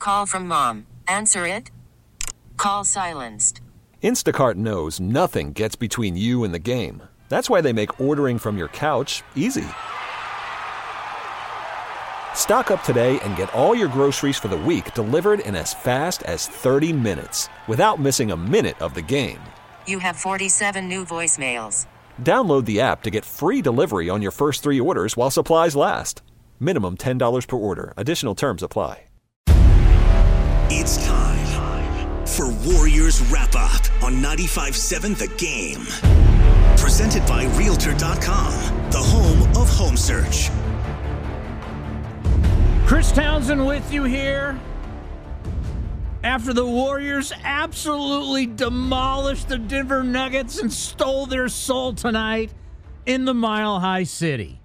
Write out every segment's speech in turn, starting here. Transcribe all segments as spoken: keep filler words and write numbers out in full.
Call from mom. Answer it. Call silenced. Instacart knows nothing gets between you and the game. That's why they make ordering from your couch easy. Stock up today and get all your groceries for the week delivered in as fast as thirty minutes without missing a minute of the game. You have forty-seven new voicemails. Download the app to get free delivery on your first three orders while supplies last. Minimum ten dollars per order. Additional terms apply. It's time for Warriors Wrap-Up on ninety-five point seven The Game. Presented by Realtor dot com, the home of home search. Chris Townsend with you here. After the Warriors absolutely demolished the Denver Nuggets and stole their soul tonight in the Mile High City.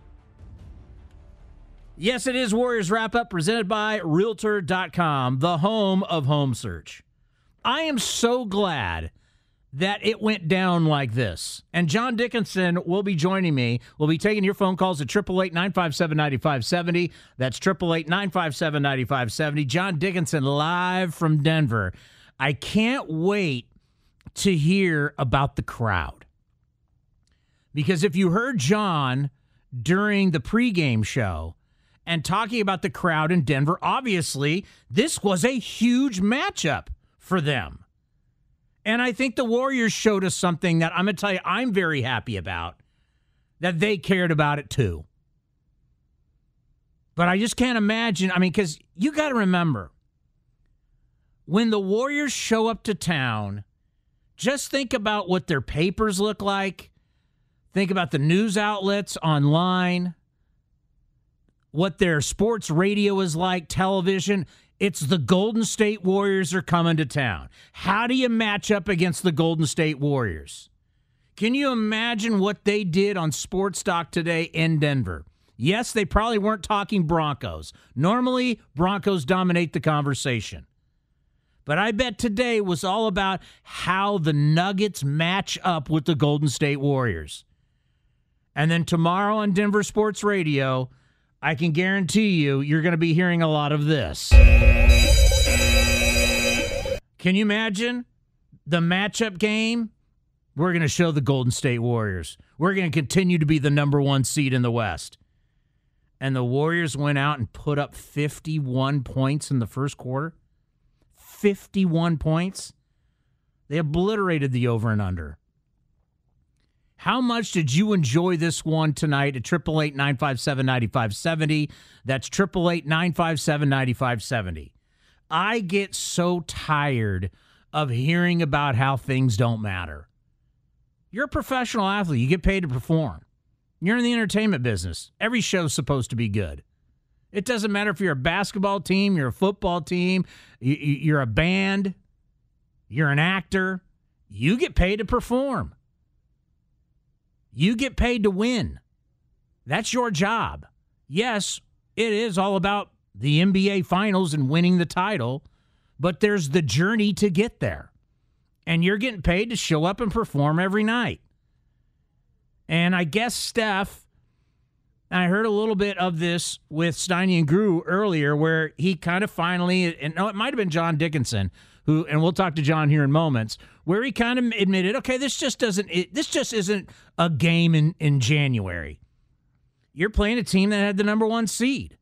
Yes, it is Warriors Wrap-Up presented by Realtor dot com, the home of home search. I am so glad that it went down like this. And John Dickinson will be joining me. We'll be taking your phone calls at eight eight eight, nine five seven, nine five seven zero. That's eight eight eight, nine five seven, nine five seven zero. John Dickinson live from Denver. I can't wait to hear about the crowd. Because if you heard John during the pregame show and talking about the crowd in Denver, obviously this was a huge matchup for them. And I think the Warriors showed us something that I'm going to tell you I'm very happy about, that they cared about it too. But I just can't imagine, I mean, because you got to remember, when the Warriors show up to town, just think about what their papers look like. Think about the news outlets online, what their sports radio is like, television. It's the Golden State Warriors are coming to town. How do you match up against the Golden State Warriors? Can you imagine what they did on Sports Talk today in Denver? Yes, they probably weren't talking Broncos. Normally, Broncos dominate the conversation. But I bet today was all about how the Nuggets match up with the Golden State Warriors. And then tomorrow on Denver Sports Radio, I can guarantee you, you're going to be hearing a lot of this. Can you imagine the matchup game? We're going to show the Golden State Warriors. We're going to continue to be the number one seed in the West. And the Warriors went out and put up fifty-one points in the first quarter. fifty-one points. They obliterated the over and under. How much did you enjoy this one tonight at eight eight eight, nine five seven, nine five seven zero? That's eight eight eight, nine five seven, nine five seven zero. I get so tired of hearing about how things don't matter. You're a professional athlete. You get paid to perform. You're in the entertainment business. Every show's supposed to be good. It doesn't matter if you're a basketball team, you're a football team, you're a band, you're an actor. You get paid to perform. You get paid to win. That's your job. Yes, it is all about the N B A Finals and winning the title, but there's the journey to get there. And you're getting paid to show up and perform every night. And I guess Steph, I heard a little bit of this with Steiny and Grew earlier, where he kind of finally, and no, it might have been John Dickinson, who, and we'll talk to John here in moments, where he kind of admitted, okay, this just doesn't, it, this just isn't a game in, in January. You're playing a team that had the number one seed.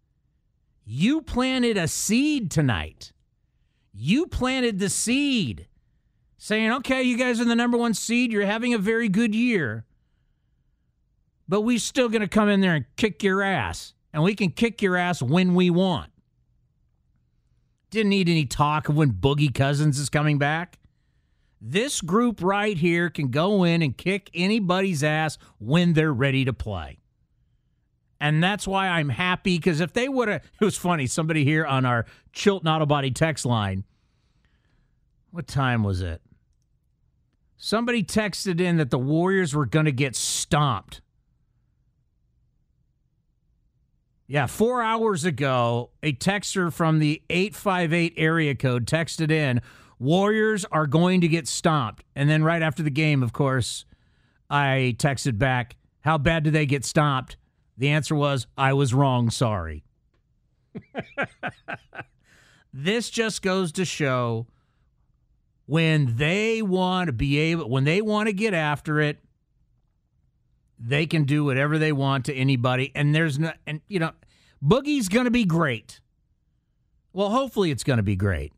You planted a seed tonight. You planted the seed saying, okay, you guys are the number one seed. You're having a very good year. But we're still going to come in there and kick your ass. And we can kick your ass when we want. Didn't need any talk of when Boogie Cousins is coming back. This group right here can go in and kick anybody's ass when they're ready to play. And that's why I'm happy, because if they would have, it was funny, somebody here on our Chilton Auto Body text line, what time was it? Somebody texted in that the Warriors were going to get stomped. Yeah, four hours ago, a texter from the eight five eight area code texted in, Warriors are going to get stomped. And then right after the game, of course, I texted back, how bad did they get stomped? The answer was, I was wrong, sorry. This just goes to show when they want to be able, when they want to get after it, they can do whatever they want to anybody. And there's no, and you know, Boogie's going to be great. Well, hopefully it's going to be great.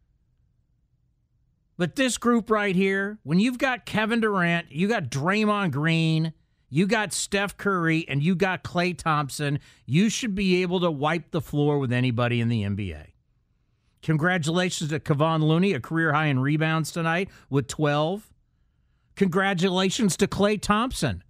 But this group right here, when you've got Kevin Durant, you got Draymond Green, you got Steph Curry, and you got Klay Thompson, you should be able to wipe the floor with anybody in the N B A. Congratulations to Kevon Looney, a career high in rebounds tonight with twelve. Congratulations to Klay Thompson.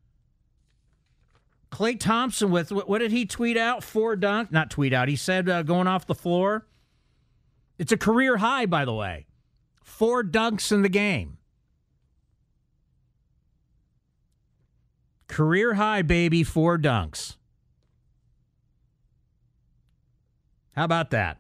Klay Thompson with, what did he tweet out? Four dunks? Not tweet out. He said uh, going off the floor. It's a career high, by the way. Four dunks in the game. Career high, baby, four dunks. How about that?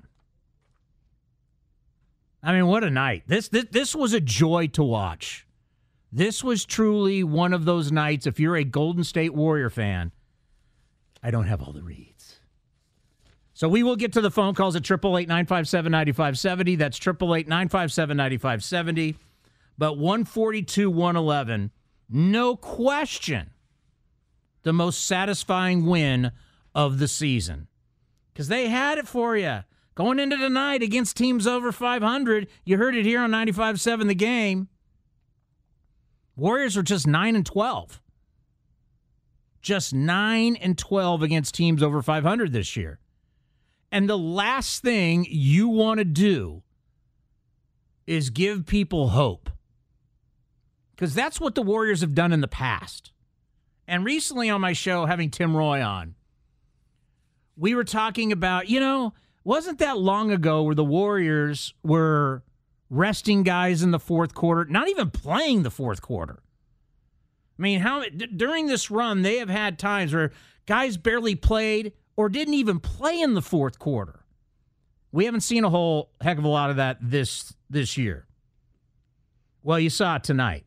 I mean, what a night. This, this, this was a joy to watch. This was truly one of those nights, if you're a Golden State Warrior fan. I don't have all the reads. So we will get to the phone calls at eight eight eight, nine five seven, nine five seven zero. That's eight eight eight, nine five seven, nine five seven zero. But one forty-two, one eleven, no question, the most satisfying win of the season. Because they had it for you. Going into tonight against teams over five hundred, you heard it here on ninety-five point seven The Game. Warriors are just nine and twelve. Just nine and twelve against teams over five hundred this year. And the last thing you want to do is give people hope. Because that's what the Warriors have done in the past. And recently on my show, having Tim Roy on, we were talking about, you know, wasn't that long ago where the Warriors were resting guys in the fourth quarter, not even playing the fourth quarter. I mean, how d- during this run, they have had times where guys barely played or didn't even play in the fourth quarter. We haven't seen a whole heck of a lot of that this this year. Well, you saw it tonight.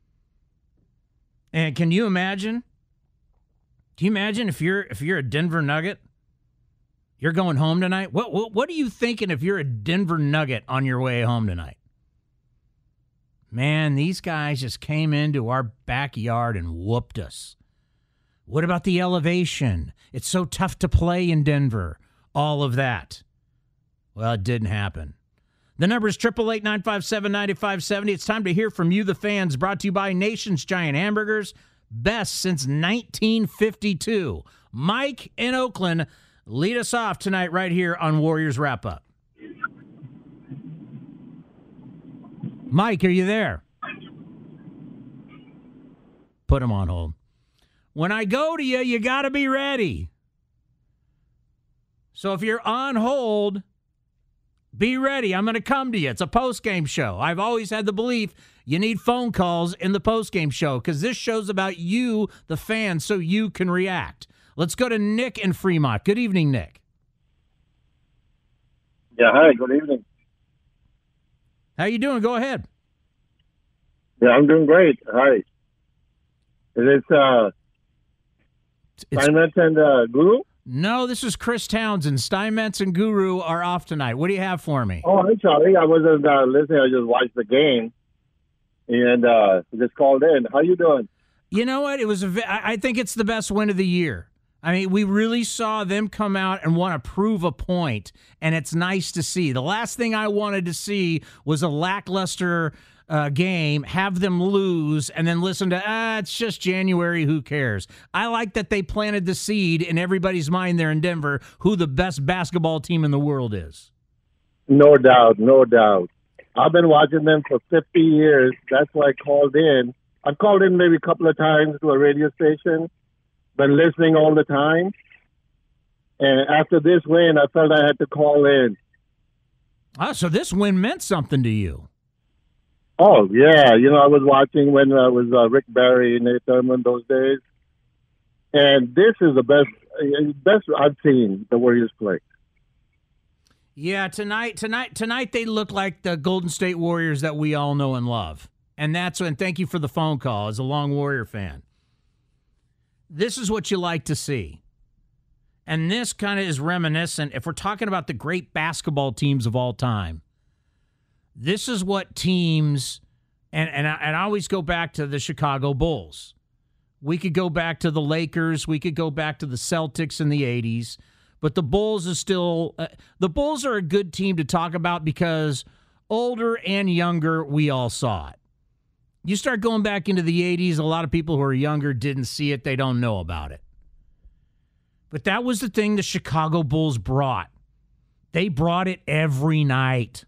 And can you imagine? Can you imagine if you're if you're a Denver Nugget? You're going home tonight? What, what what are you thinking if you're a Denver Nugget on your way home tonight? Man, these guys just came into our backyard and whooped us. What about the elevation? It's so tough to play in Denver. All of that. Well, it didn't happen. The number is eight eight eight, nine five seven, nine five seven zero. It's time to hear from you, the fans, brought to you by Nation's Giant Hamburgers. Best since nineteen fifty-two. Mike in Oakland, lead us off tonight right here on Warriors Wrap Up. Mike, are you there? Put him on hold. When I go to you, you got to be ready. So if you're on hold, be ready. I'm going to come to you. It's a post-game show. I've always had the belief you need phone calls in the post-game show because this show's about you, the fan, so you can react. Let's go to Nick in Fremont. Good evening, Nick. Yeah, hi. Good evening. How you doing? Go ahead. Yeah, I'm doing great. Hi. Is this uh, Steinmetz and uh, Guru? No, this is Chris Townsend. Steinmetz and Guru are off tonight. What do you have for me? Oh, I'm sorry. I wasn't uh, listening. I just watched the game and uh, just called in. How you doing? You know what? It was. A, I think it's the best win of the year. I mean, we really saw them come out and want to prove a point, and it's nice to see. The last thing I wanted to see was a lackluster uh, game, have them lose, and then listen to, ah, it's just January, who cares? I like that they planted the seed in everybody's mind there in Denver who the best basketball team in the world is. No doubt, no doubt. I've been watching them for fifty years. That's why I called in. I've called in maybe a couple of times to a radio station. Been listening all the time. And after this win, I felt I had to call in. Ah, so this win meant something to you. Oh, yeah. You know, I was watching when uh, it was uh, Rick Barry and Nate Thurman those days. And this is the best, uh, best I've seen the Warriors play. Yeah, tonight, tonight, tonight they look like the Golden State Warriors that we all know and love. And that's and thank you for the phone call as a long Warrior fan. This is what you like to see. And this kind of is reminiscent, if we're talking about the great basketball teams of all time, this is what teams, and, and, I, and I always go back to the Chicago Bulls. We could go back to the Lakers. We could go back to the Celtics in the eighties. But the Bulls is still, uh, the Bulls are a good team to talk about because older and younger, we all saw it. You start going back into the eighties, a lot of people who are younger didn't see it. They don't know about it. But that was the thing the Chicago Bulls brought. They brought it every night.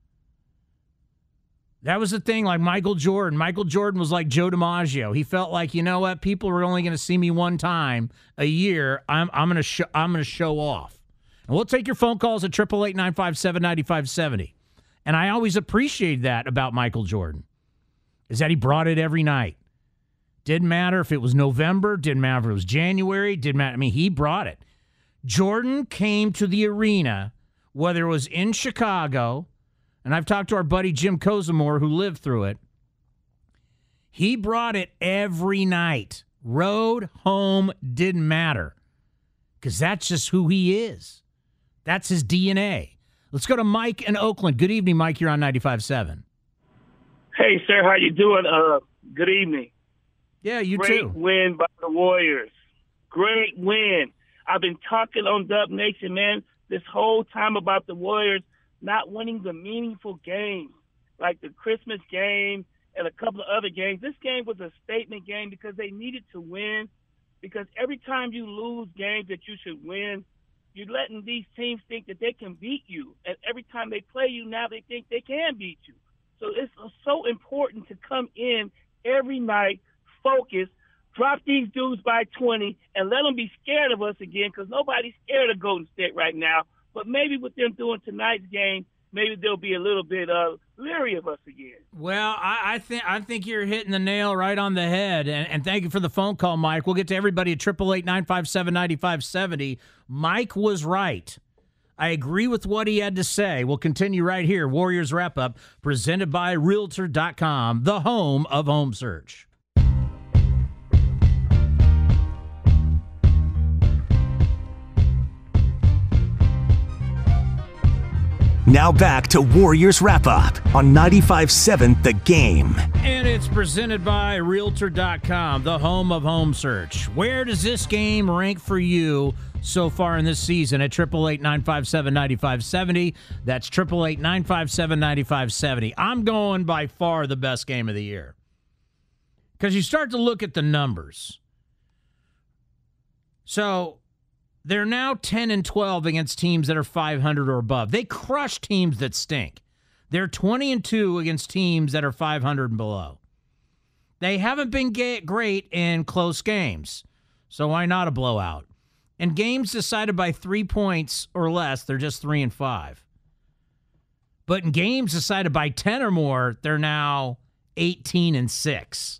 That was the thing, like Michael Jordan. Michael Jordan was like Joe DiMaggio. He felt like, you know what, people are only going to see me one time a year. I'm I'm going to sh- I'm going to show off. And we'll take your phone calls at eight eight eight, nine five seven, nine five seven zero. And I always appreciate that about Michael Jordan, is that he brought it every night. Didn't matter if it was November, didn't matter if it was January, didn't matter. I mean, he brought it. Jordan came to the arena, whether it was in Chicago, and I've talked to our buddy Jim Kozimor who lived through it. He brought it every night. Road, home, didn't matter. Because that's just who he is. That's his D N A. Let's go to Mike in Oakland. Good evening, Mike. You're on ninety-five point seven. Hey, sir. How you doing? Uh, good evening. Yeah, you Great too. Great win by the Warriors. Great win. I've been talking on Dub Nation, man, this whole time about the Warriors not winning the meaningful games, like the Christmas game and a couple of other games. This game was a statement game because they needed to win, because every time you lose games that you should win, you're letting these teams think that they can beat you. And every time they play you now, they think they can beat you. So it's so important to come in every night, focus, drop these dudes by twenty, and let them be scared of us again, because nobody's scared of Golden State right now. But maybe with them doing tonight's game, maybe they'll be a little bit uh, leery of us again. Well, I, I think I think you're hitting the nail right on the head, and, and thank you for the phone call, Mike. We'll get to everybody at eight eight eight, nine five seven, nine five seven zero. Mike was right. I agree with what he had to say. We'll continue right here. Warriors Wrap-Up, presented by Realtor dot com, the home of home search. Now back to Warriors Wrap-Up on ninety-five point seven The Game. And it's presented by Realtor dot com, the home of home search. Where does this game rank for you so far in this season? At eight eight eight, nine five seven, nine five seven zero. That's eight eight eight, nine five seven, nine five seven zero. I'm going by far the best game of the year. Because you start to look at the numbers. So they're now ten and twelve against teams that are five hundred or above. They crush teams that stink. They're twenty and two against teams that are five hundred and below. They haven't been great in close games, so why not a blowout? And games decided by three points or less, they're just three and five. But in games decided by ten or more, they're now eighteen and six.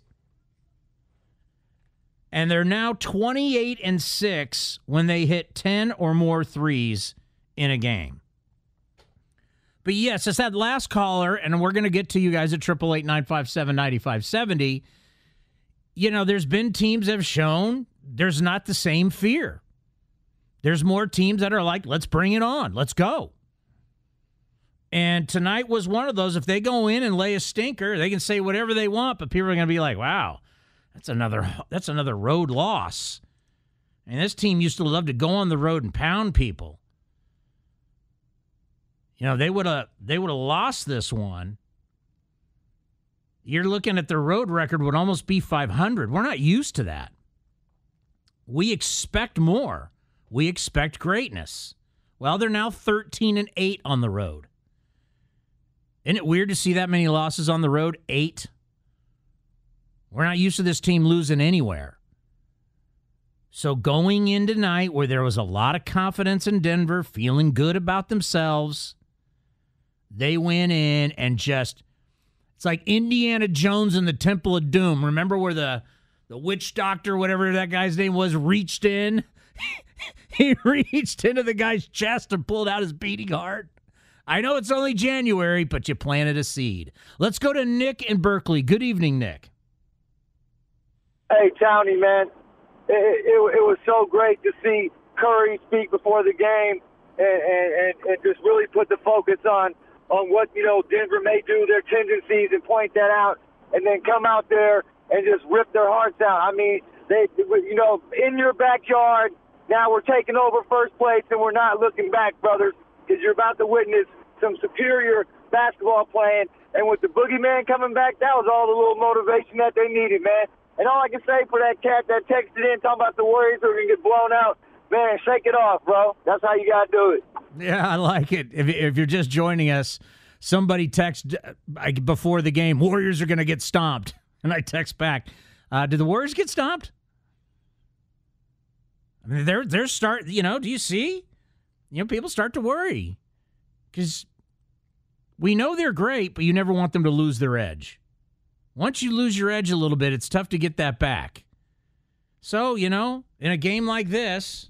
And they're now twenty-eight and six when they hit ten or more threes in a game. But yes, it's that last caller, and we're going to get to you guys at eight eight eight, nine five seven, nine five seven zero. You know, there's been teams that have shown there's not the same fear. There's more teams that are like, let's bring it on. Let's go. And tonight was one of those. If they go in and lay a stinker, they can say whatever they want, but people are going to be like, wow, That's another that's another road loss. And this team used to love to go on the road and pound people. You know, they would have they would have lost this one. You're looking at their road record would almost be five hundred. We're not used to that. We expect more. We expect greatness. Well, they're now thirteen and eight on the road. Isn't it weird to see that many losses on the road? Eight. We're not used to this team losing anywhere. So going in tonight where there was a lot of confidence in Denver, feeling good about themselves, they went in and just, it's like Indiana Jones in the Temple of Doom. Remember where the, the witch doctor, whatever that guy's name was, reached in? He reached into the guy's chest and pulled out his beating heart. I know it's only January, but you planted a seed. Let's go to Nick in Berkeley. Good evening, Nick. Hey, Townie, man, it, it, it was so great to see Curry speak before the game and, and, and just really put the focus on, on what, you know, Denver may do, their tendencies, and point that out, and then come out there and just rip their hearts out. I mean, they, you know, in your backyard, now we're taking over first place, and we're not looking back, brothers, because you're about to witness some superior basketball playing. And with the boogeyman coming back, that was all the little motivation that they needed, man. And all I can say for that cat that texted in talking about the Warriors are going to get blown out, man, shake it off, bro. That's how you got to do it. Yeah, I like it. If, if you're just joining us, somebody text uh, before the game, Warriors are going to get stomped. And I text back, uh, did the Warriors get stomped? I mean, they're, they're start, you know, do you see? You know, people start to worry because we know they're great, but you never want them to lose their edge. Once you lose your edge a little bit, it's tough to get that back. So, you know, in a game like this,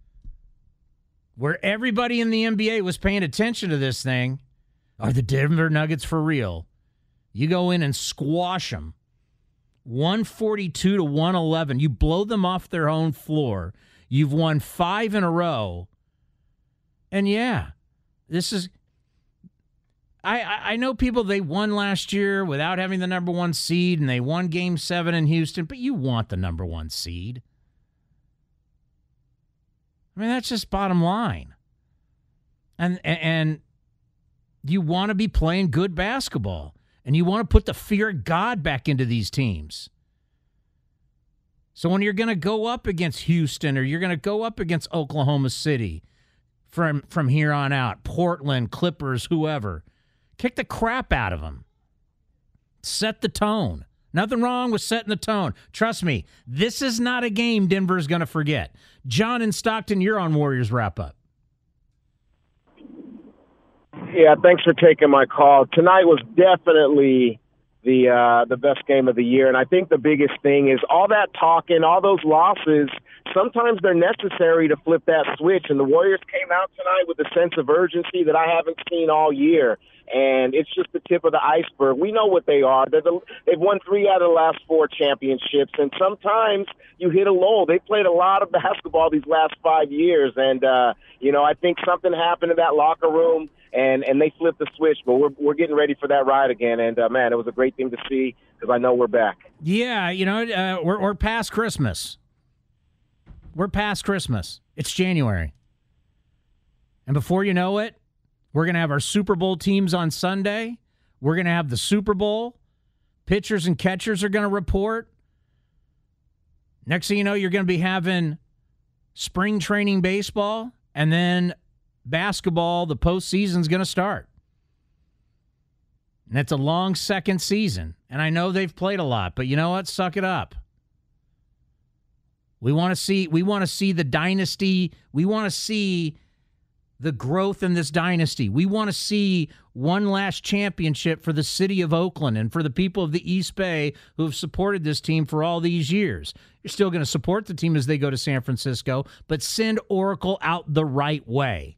where everybody in the N B A was paying attention to this thing, are the Denver Nuggets for real? You go in and squash them. one forty-two to one eleven. You blow them off their own floor. You've won five in a row. And yeah, this is... I, I know people, they won last year without having the number one seed, and they won game seven in Houston, but you want the number one seed. I mean, that's just bottom line. And, and you want to be playing good basketball, and you want to put the fear of God back into these teams. So when you're going to go up against Houston, or you're going to go up against Oklahoma City from, from here on out, Portland, Clippers, whoever, kick the crap out of them. Set the tone. Nothing wrong with setting the tone. Trust me, this is not a game Denver's going to forget. John in Stockton, you're on Warriors Wrap-Up. Yeah, thanks for taking my call. Tonight was definitely the uh, the best game of the year, and I think the biggest thing is all that talking, all those losses, sometimes they're necessary to flip that switch, and the Warriors came out tonight with a sense of urgency that I haven't seen all year. And it's just the tip of the iceberg. We know what they are. They're the, they've won three out of the last four championships, and sometimes you hit a lull. They played a lot of basketball these last five years, and, uh, you know, I think something happened in that locker room, and, and they flipped the switch, but we're, we're getting ready for that ride again. And, uh, man, it was a great thing to see because I know we're back. Yeah, you know, uh, we're, we're past Christmas. We're past Christmas. It's January. And before you know it, we're going to have our Super Bowl teams on Sunday. We're going to have the Super Bowl. Pitchers and catchers are going to report. Next thing you know, you're going to be having spring training baseball, and then basketball, the postseason's going to start. And it's a long second season. And I know they've played a lot, but you know what? Suck it up. We want to see we want to see the dynasty. We want to see the growth in this dynasty. We want to see one last championship for the city of Oakland and for the people of the East Bay who have supported this team for all these years. You're still going to support the team as they go to San Francisco, but send Oracle out the right way.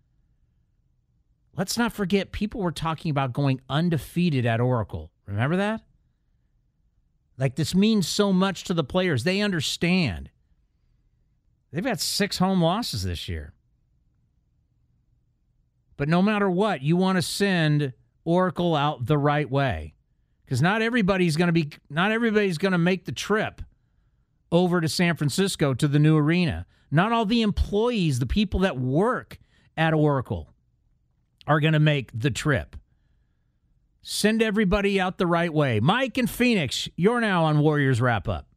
Let's not forget, people were talking about going undefeated at Oracle. Remember that? Like, this means so much to the players. They understand. They've had six home losses this year. But no matter what, you want to send Oracle out the right way, because not everybody's going to be not everybody's going to make the trip over to San Francisco to the new arena. Not all the employees, the people that work at Oracle, are going to make the trip. Send everybody out the right way. Mike in Phoenix, you're now on Warriors Wrap Up.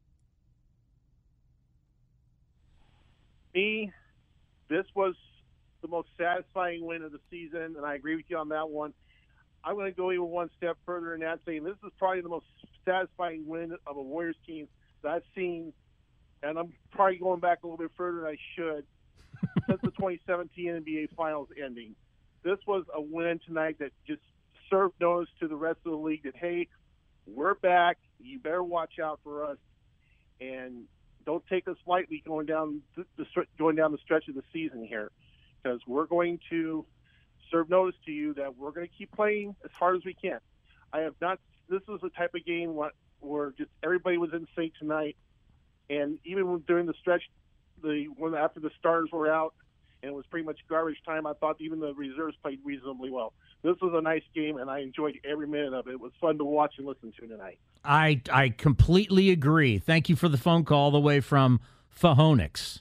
Me, this was the most satisfying win of the season, and I agree with you on that one. I'm going to go even one step further in that, saying this is probably the most satisfying win of a Warriors team that I've seen, and I'm probably going back a little bit further than I should, since the twenty seventeen N B A Finals ending. This was a win tonight that just served notice to the rest of the league that, hey, we're back. You better watch out for us, and don't take us lightly going down the, the going down the stretch of the season here, because we're going to serve notice to you that we're going to keep playing as hard as we can. I have not. This was the type of game where, where just everybody was in sync tonight, and even during the stretch the when after the stars were out and it was pretty much garbage time, I thought even the reserves played reasonably well. This was a nice game, and I enjoyed every minute of it. It was fun to watch and listen to tonight. I I completely agree. Thank you for the phone call all the way from Phoenix.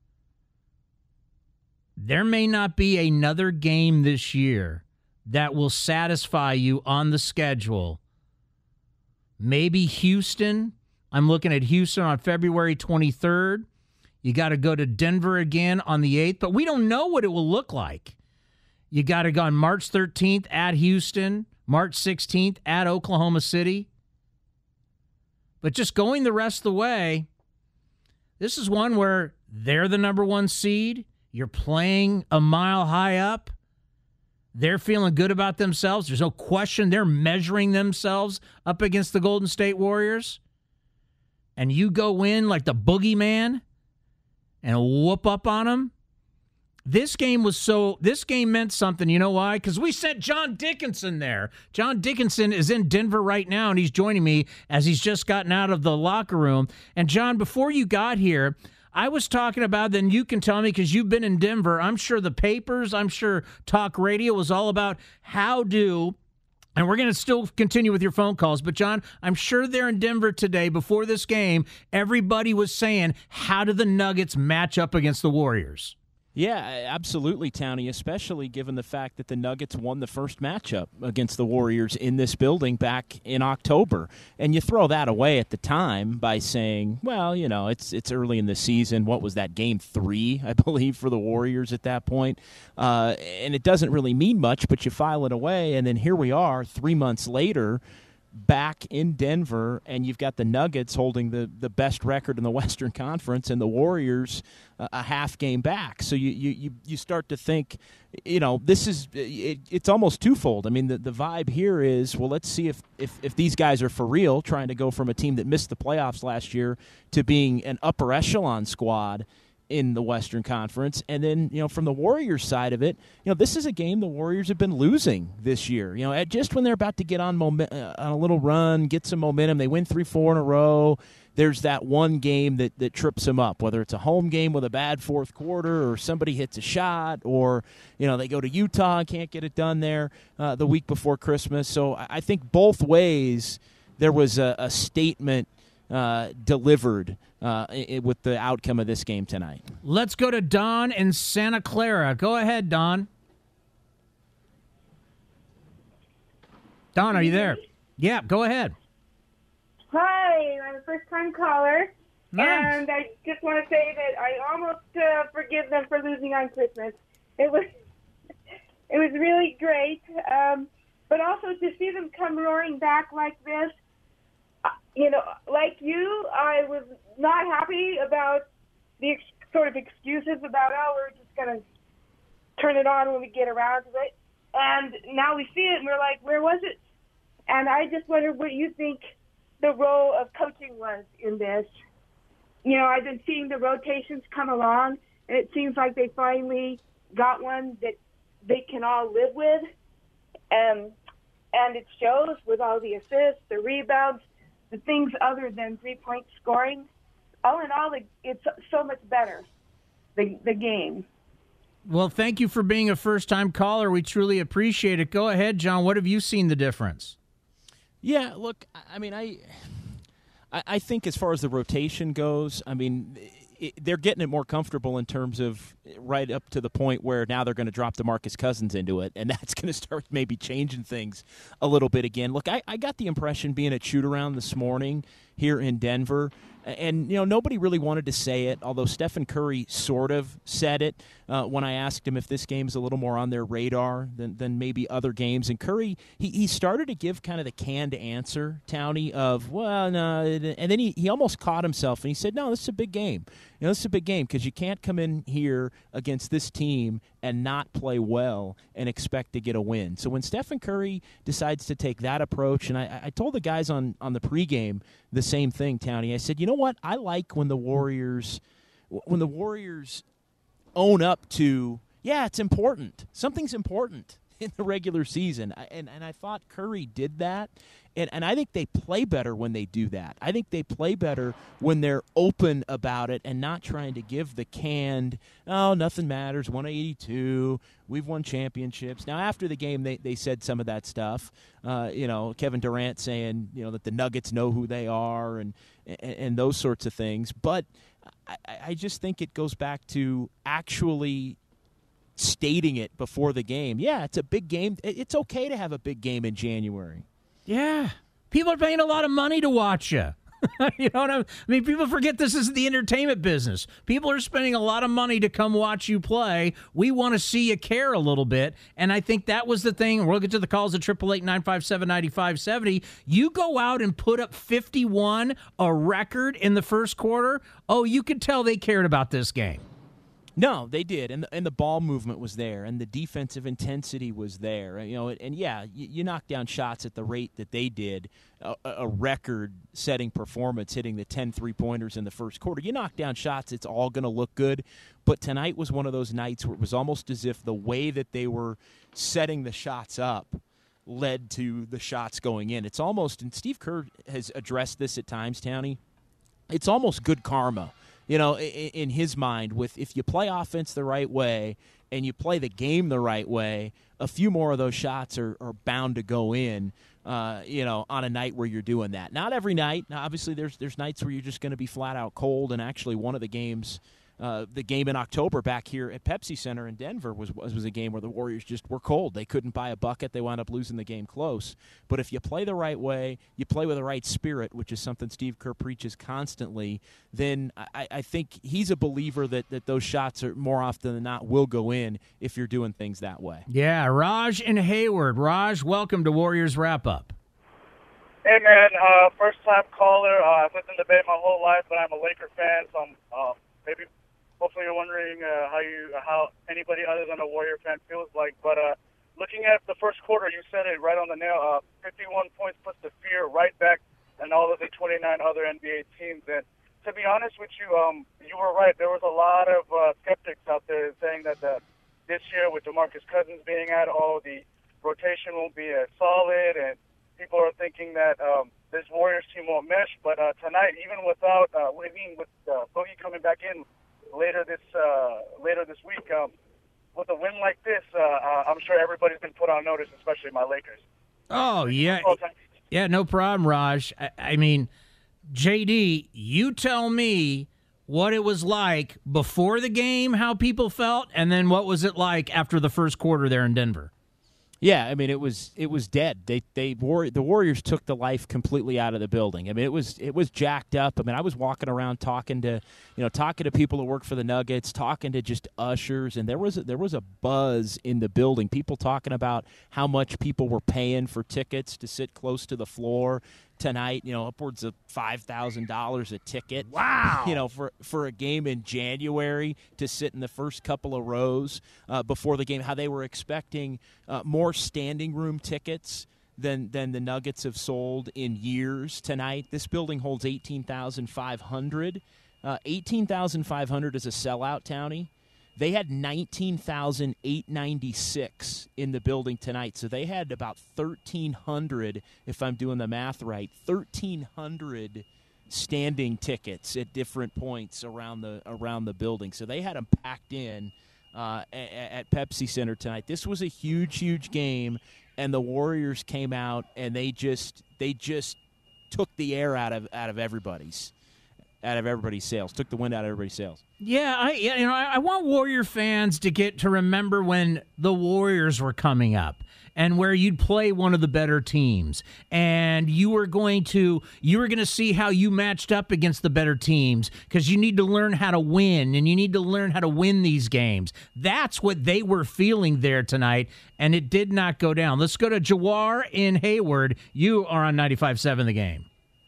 There may not be another game this year that will satisfy you on the schedule. Maybe Houston. I'm looking at Houston on February twenty-third. You got to go to Denver again on the eighth, but we don't know what it will look like. You got to go on March thirteenth at Houston, March sixteenth at Oklahoma City. But just going the rest of the way, this is one where they're the number one seed. You're playing a mile high up. They're feeling good about themselves. There's no question they're measuring themselves up against the Golden State Warriors. And you go in like the boogeyman and whoop up on them. This game was so, this game meant something. You know why? Because we sent John Dickinson there. John Dickinson is in Denver right now, and he's joining me as he's just gotten out of the locker room. And John, before you got here, I was talking about, then you can tell me because you've been in Denver. I'm sure the papers, I'm sure talk radio was all about how do, and we're going to still continue with your phone calls, but John, I'm sure there in Denver today before this game, everybody was saying, how do the Nuggets match up against the Warriors? Yeah, absolutely, Townie, especially given the fact that the Nuggets won the first matchup against the Warriors in this building back in October. And you throw that away at the time by saying, well, you know, it's it's early in the season. What was that, game three, I believe, for the Warriors at that point? Uh, and it doesn't really mean much, but you file it away, and then here we are three months later, back in Denver, and you've got the Nuggets holding the, the best record in the Western Conference and the Warriors uh, a half game back. So you, you, you start to think, you know, this is it, it's almost twofold. I mean, the, the vibe here is, well, let's see if, if, if these guys are for real, trying to go from a team that missed the playoffs last year to being an upper echelon squad in the Western Conference. And then, you know, from the Warriors side of it, you know, this is a game the Warriors have been losing this year. You know, at just when they're about to get on, momen- uh, on a little run, get some momentum, they win three, four in a row. There's that one game that, that trips them up, whether it's a home game with a bad fourth quarter or somebody hits a shot or, you know, they go to Utah and can't get it done there uh, the week before Christmas. So I think both ways there was a, a statement uh, delivered Uh, with the outcome of this game tonight. Let's go to Don in Santa Clara. Go ahead, Don. Don, are you there? Yeah, go ahead. Hi, I'm a first-time caller, Nice. and I just want to say that I almost uh, forgive them for losing on Christmas. It was, it was really great, um, but also to see them come roaring back like this. You know, like you, I was not happy about the ex- sort of excuses about, oh, we're just going to turn it on when we get around to it. And now we see it, and we're like, where was it? And I just wonder what you think the role of coaching was in this. You know, I've been seeing the rotations come along, and it seems like they finally got one that they can all live with. Um, and it shows with all the assists, the rebounds, the things other than three-point scoring. All in all, it's so much better, the, the game. Well, thank you for being a first-time caller. We truly appreciate it. Go ahead, John. What have you seen the difference? Yeah, look, I mean, I, I think as far as the rotation goes, I mean, it, they're getting it more comfortable in terms of right up to the point where now they're going to drop DeMarcus Cousins into it, and that's going to start maybe changing things a little bit again. Look, I, I got the impression being at shoot-around this morning here in Denver, and, you know, nobody really wanted to say it, although Stephen Curry sort of said it uh, when I asked him if this game's a little more on their radar than, than maybe other games. And Curry, he, he started to give kind of the canned answer, Townie, of, well, no, and then he, he almost caught himself, and he said, no, this is a big game. You know, this is a big game because you can't come in here against this team and not play well and expect to get a win. So when Stephen Curry decides to take that approach, and I, I told the guys on, on the pregame the same thing, Townie. I said, you know what? I like when the Warriors, when the Warriors own up to, yeah, it's important. Something's important. in the regular season. And and I thought Curry did that. And and I think they play better when they do that. I think they play better when they're open about it and not trying to give the canned, oh, nothing matters, one eighty-two, we've won championships. Now, after the game, they, they said some of that stuff. Uh, you know, Kevin Durant saying, you know, that the Nuggets know who they are and and, and those sorts of things. But I, I just think it goes back to actually stating it before the game. Yeah, it's a big game. It's okay to have a big game in January. Yeah. People are paying a lot of money to watch you. You know what I mean? I mean, people forget this is the entertainment business. People are spending a lot of money to come watch you play. We want to see you care a little bit, and I think that was the thing. We'll get to the calls at eight eight eight, nine five seven, nine five seven zero. You go out and put up fifty-one, a record in the first quarter. Oh, you could tell they cared about this game. No, they did, and the, and the ball movement was there, and the defensive intensity was there. You know, and yeah, you, you knock down shots at the rate that they did, a, a record-setting performance, hitting the ten three-pointers in the first quarter. You knock down shots, it's all going to look good. But tonight was one of those nights where it was almost as if the way that they were setting the shots up led to the shots going in. It's almost, and Steve Kerr has addressed this at times, Townie, it's almost good karma. You know, in his mind, with if you play offense the right way and you play the game the right way, a few more of those shots are, are bound to go in, uh, you know, on a night where you're doing that. Not every night. Now, obviously, there's there's nights where you're just going to be flat out cold, and actually one of the games – Uh, the game in October back here at Pepsi Center in Denver was, was was a game where the Warriors just were cold. They couldn't buy a bucket. They wound up losing the game close. But if you play the right way, you play with the right spirit, which is something Steve Kerr preaches constantly, then I, I think he's a believer that, that those shots are more often than not will go in if you're doing things that way. Yeah, Raj and Hayward. Raj, welcome to Warriors Wrap-Up. Hey, man, uh, first-time caller. Uh, I've listened to debate my whole life, but I'm a Laker fan, so I'm uh, maybe – hopefully you're wondering uh, how you how anybody other than a Warrior fan feels like. But uh, looking at the first quarter, you said it right on the nail. Uh, fifty-one points puts the fear right back and all of the twenty-nine other N B A teams. And to be honest with you, um, you were right. There was a lot of uh, skeptics out there saying that the, this year with DeMarcus Cousins being out, oh, the rotation won't be as solid, and people are thinking that um, this Warriors team won't mesh. But uh, tonight, even without uh, I mean, with uh, Boogie coming back in later this uh, later this week, um, with a win like this, uh, uh, I'm sure everybody's been put on notice, especially my Lakers. Oh, yeah. Yeah, no problem, Raj. I, I mean, J D, you tell me what it was like before the game, how people felt, and then what was it like after the first quarter there in Denver? Yeah, I mean it was it was dead. They they war, the Warriors took the life completely out of the building. I mean it was it was jacked up. I mean I was walking around talking to you know talking to people who work for the Nuggets, talking to just ushers, and there was a, there was a buzz in the building. People talking about how much people were paying for tickets to sit close to the floor tonight, you know, upwards of five thousand dollars a ticket. Wow. You know, for, for a game in January to sit in the first couple of rows uh, before the game, how they were expecting uh, more standing room tickets than, than the Nuggets have sold in years tonight. This building holds eighteen thousand five hundred. Uh, eighteen thousand five hundred is a sellout, Townie. They had nineteen thousand eight hundred ninety-six in the building tonight, so they had about thirteen hundred, if I'm doing the math right, thirteen hundred standing tickets at different points around the around the building. So they had them packed in uh, at, at Pepsi Center tonight. This was a huge, huge game, and the Warriors came out and they just they just took the air out of out of everybody's. out of everybody's sails, took the wind out of everybody's sails. Yeah, I you know I, I want Warrior fans to get to remember when the Warriors were coming up and where you'd play one of the better teams, and you were going to you were going to see how you matched up against the better teams because you need to learn how to win and you need to learn how to win these games. That's what they were feeling there tonight, and it did not go down. Let's go to Jawar in Hayward. You are on ninety-five point seven The Game.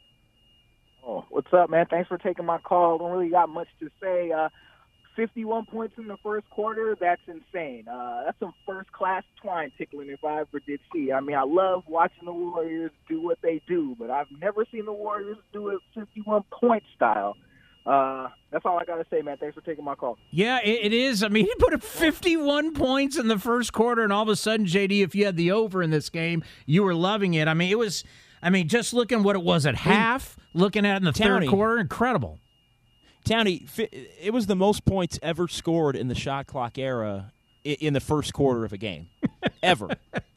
Oh, what's up, man? Thanks for taking my call. Don't really got much to say. Uh, fifty-one points in the first quarter, that's insane. Uh, that's some first-class twine tickling if I ever did see. I mean, I love watching the Warriors do what they do, but I've never seen the Warriors do it fifty-one point style. Uh, that's all I got to say, man. Thanks for taking my call. Yeah, it, it is. I mean, he put up fifty-one points in the first quarter, and all of a sudden, J D, if you had the over in this game, you were loving it. I mean, it was, I mean, just looking what it was at half, looking at it in the Townie, third quarter, incredible. Townie, it was the most points ever scored in the shot clock era in the first quarter of a game. Ever.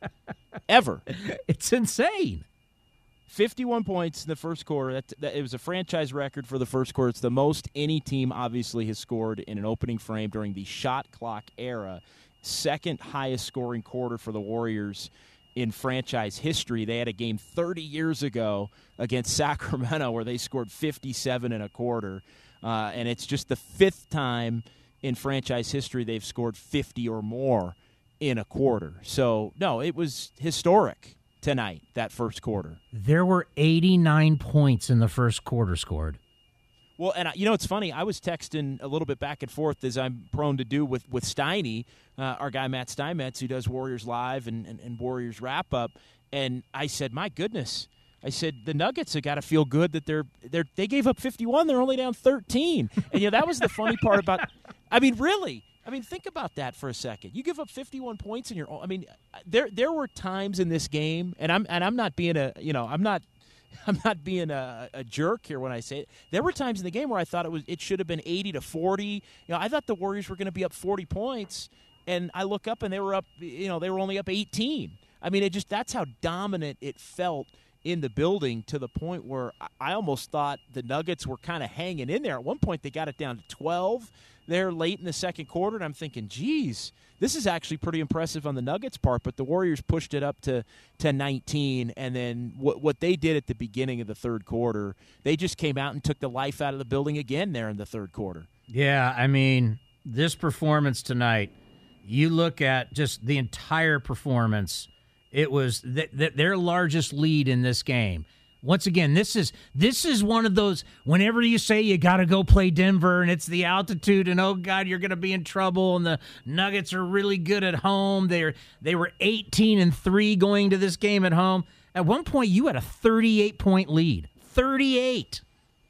Ever. It's insane. fifty-one points in the first quarter. That, that it was a franchise record for the first quarter. It's the most any team obviously has scored in an opening frame during the shot clock era. Second highest scoring quarter for the Warriors in franchise history. They had a game thirty years ago against Sacramento where they scored fifty-seven and a quarter. Uh, and it's just the fifth time in franchise history they've scored fifty or more in a quarter. So, no, it was historic tonight, that first quarter. There were eighty-nine points in the first quarter scored. Well, and you know, it's funny. I was texting a little bit back and forth, as I'm prone to do with, with Steiny, uh, our guy Matt Steinmetz, who does Warriors Live and, and, and Warriors Wrap Up. And I said, my goodness. I said, the Nuggets have got to feel good that they're they're they gave up fifty-one. They're only down thirteen. And, you know, that was the funny part about – I mean, really. I mean, think about that for a second. You give up fifty-one points in your own – I mean, there there were times in this game, and I'm and I'm not being a – you know, I'm not – I'm not being a, a jerk here when I say it. There were times in the game where I thought it was it should have been eighty to forty. You know, I thought the Warriors were going to be up forty points, and I look up and they were up. You know, they were only up eighteen. I mean, it just that's how dominant it felt in the building, to the point where I almost thought the Nuggets were kind of hanging in there. At one point, they got it down to twelve there late in the second quarter, and I'm thinking, geez, this is actually pretty impressive on the Nuggets' part, but the Warriors pushed it up to, to nineteen, and then what, what they did at the beginning of the third quarter, they just came out and took the life out of the building again there in the third quarter. Yeah, I mean, this performance tonight, you look at just the entire performance, it was th- th- their largest lead in this game. Once again, this is this is one of those, whenever you say you got to go play Denver and it's the altitude and, oh, God, you're going to be in trouble, and the Nuggets are really good at home. They're, they were eighteen and three going to this game at home. At one point, you had a thirty-eight point lead. thirty-eight.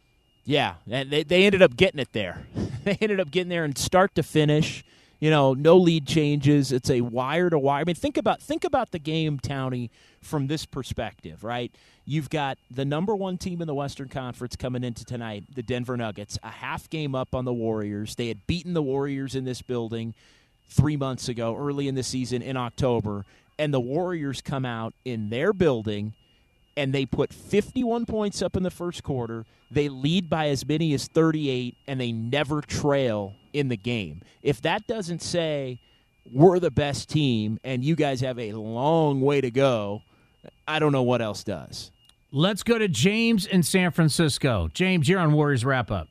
Yeah, and they, they ended up getting it there. They ended up getting there and start to finish. You know, no lead changes. It's a wire to wire. I mean, think about think about the game, Townie, from this perspective, right? You've got the number one team in the Western Conference coming into tonight, the Denver Nuggets, a half game up on the Warriors. They had beaten the Warriors in this building three months ago, early in the season in October, and the Warriors come out in their building and they put fifty-one points up in the first quarter. They lead by as many as thirty-eight, and they never trail in the game. If that doesn't say we're the best team and you guys have a long way to go, I don't know what else does. Let's go to James in San Francisco. James, you're on Warriors Wrap Up.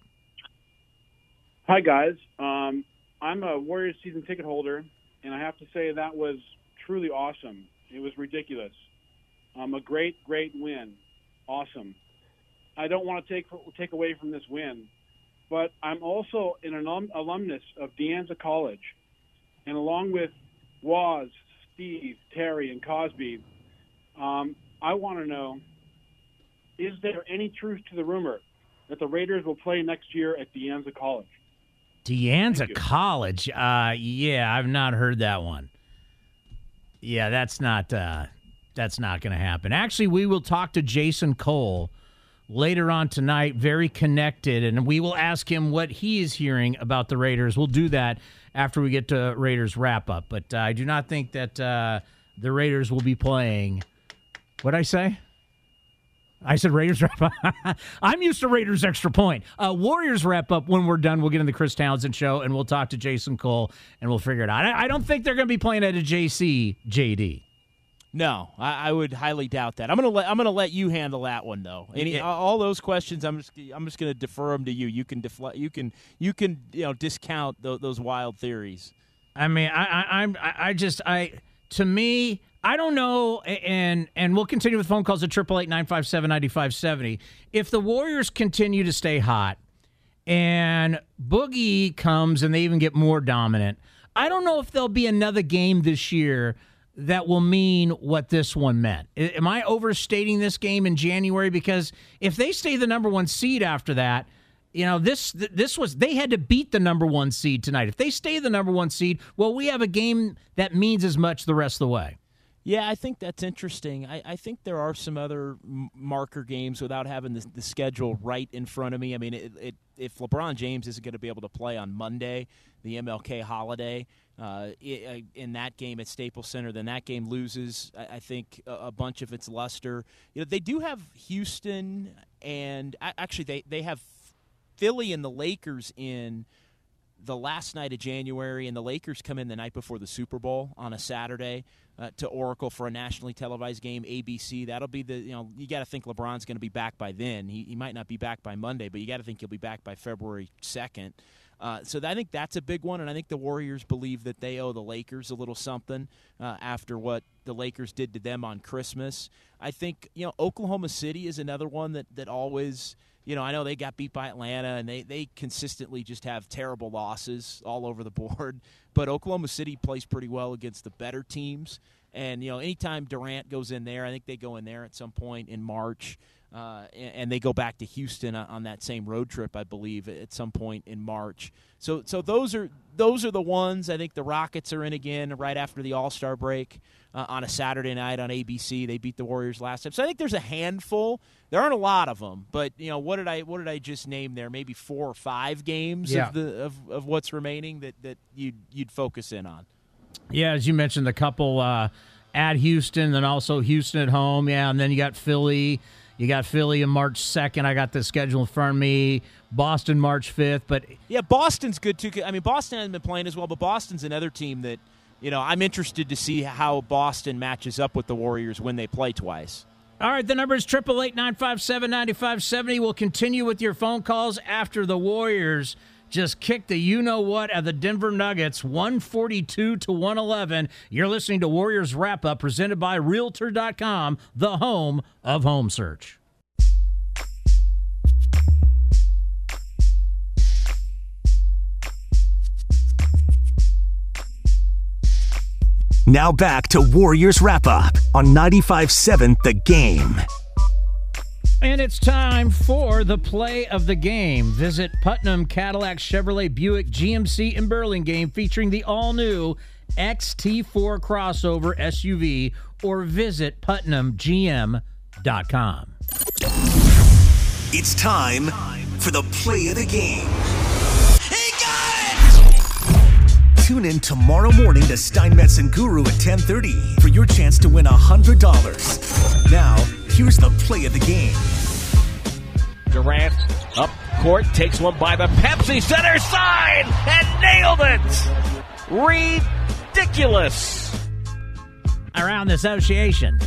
Hi, guys. Um, I'm a Warriors season ticket holder, and I have to say that was truly awesome. It was ridiculous. Um, a great, great win. Awesome. I don't want to take take away from this win, but I'm also an alum, alumnus of De Anza College, and along with Waz, Steve, Terry, and Cosby, um, I want to know, is there any truth to the rumor that the Raiders will play next year at De Anza College? De Anza College? Uh, yeah, I've not heard that one. Yeah, that's not uh, that's not going to happen. Actually, we will talk to Jason Cole later on tonight, very connected, and we will ask him what he is hearing about the Raiders. We'll do that after we get to Raiders Wrap-Up. But uh, I do not think that uh, the Raiders will be playing. What did I say? I said Raiders Wrap-Up. I'm used to Raiders Extra Point. Uh, Warriors Wrap-Up, when we're done, we'll get in the Chris Townsend Show, and we'll talk to Jason Cole, and we'll figure it out. I, I don't think they're going to be playing at a J C, J D. No, I, I would highly doubt that. I'm gonna let I'm gonna let you handle that one though. Any yeah. all those questions, I'm just I'm just gonna defer them to you. You can defle- you can you can you know discount th- those wild theories. I mean, I, I I'm I just I to me I don't know, and and we'll continue with phone calls at triple eight nine five seven ninety five seventy. If the Warriors continue to stay hot, and Boogie comes and they even get more dominant, I don't know if there'll be another game this year that will mean what this one meant. Am I overstating this game in January? Because if they stay the number one seed after that, You know, this this was they had to beat the number one seed tonight. If they stay the number one seed, well, we have a game that means as much the rest of the way. Yeah, I think that's interesting. I, I think there are some other m- marker games without having the, the schedule right in front of me. I mean, it, it, if LeBron James isn't going to be able to play on Monday, the M L K holiday, uh, it, in that game at Staples Center, then that game loses, I, I think, a, a bunch of its luster. You know, they do have Houston, and actually they, they have Philly and the Lakers in the last night of January, and the Lakers come in the night before the Super Bowl on a Saturday uh, to Oracle for a nationally televised game, A B C. That'll be the, you know, you got to think LeBron's going to be back by then. He, he might not be back by Monday, but you got to think he'll be back by February second. Uh, so I think that's a big one, and I think the Warriors believe that they owe the Lakers a little something uh, after what the Lakers did to them on Christmas. I think, you know, Oklahoma City is another one that, that always – you know, I know they got beat by Atlanta, and they, they consistently just have terrible losses all over the board. But Oklahoma City plays pretty well against the better teams. And, you know, anytime Durant goes in there, I think they go in there at some point in March. Uh, and, and they go back to Houston on, on that same road trip, I believe, at some point in March. So so those are those are the ones. I think the Rockets are in again right after the All-Star break uh, on a Saturday night on A B C. They beat the Warriors last time. So I think there's a handful. There aren't a lot of them, but you know what did I what did I just name there? Maybe four or five games yeah. of the of, of what's remaining that, that you'd you'd focus in on. Yeah, as you mentioned, a couple uh, at Houston, and also Houston at home. Yeah, and then you got Philly. You got Philly on March second. I got the schedule in front of me. Boston March fifth. But yeah, Boston's good too. I mean, Boston hasn't been playing as well, but Boston's another team that, you know, I'm interested to see how Boston matches up with the Warriors when they play twice. All right, the number is eight eight eight, nine five seven, nine five seven zero. We'll continue with your phone calls after the Warriors just kicked the you-know-what of the Denver Nuggets, one forty-two to one eleven. You're listening to Warriors Wrap-Up, presented by Realtor dot com, the home of home search. Now back to Warriors Wrap-Up on ninety-five seven The Game. And it's time for the play of the game. Visit Putnam Cadillac Chevrolet Buick G M C in Burlingame, featuring the all-new X T four crossover S U V, or visit Putnam G M dot com. It's time for the play of the game. He got it! Tune in tomorrow morning to Steinmetz and Guru at ten thirty for your chance to win one hundred dollars. Now, here's the play of the game. Durant up court, takes one by the Pepsi center side and nailed it. Ridiculous. Around the association,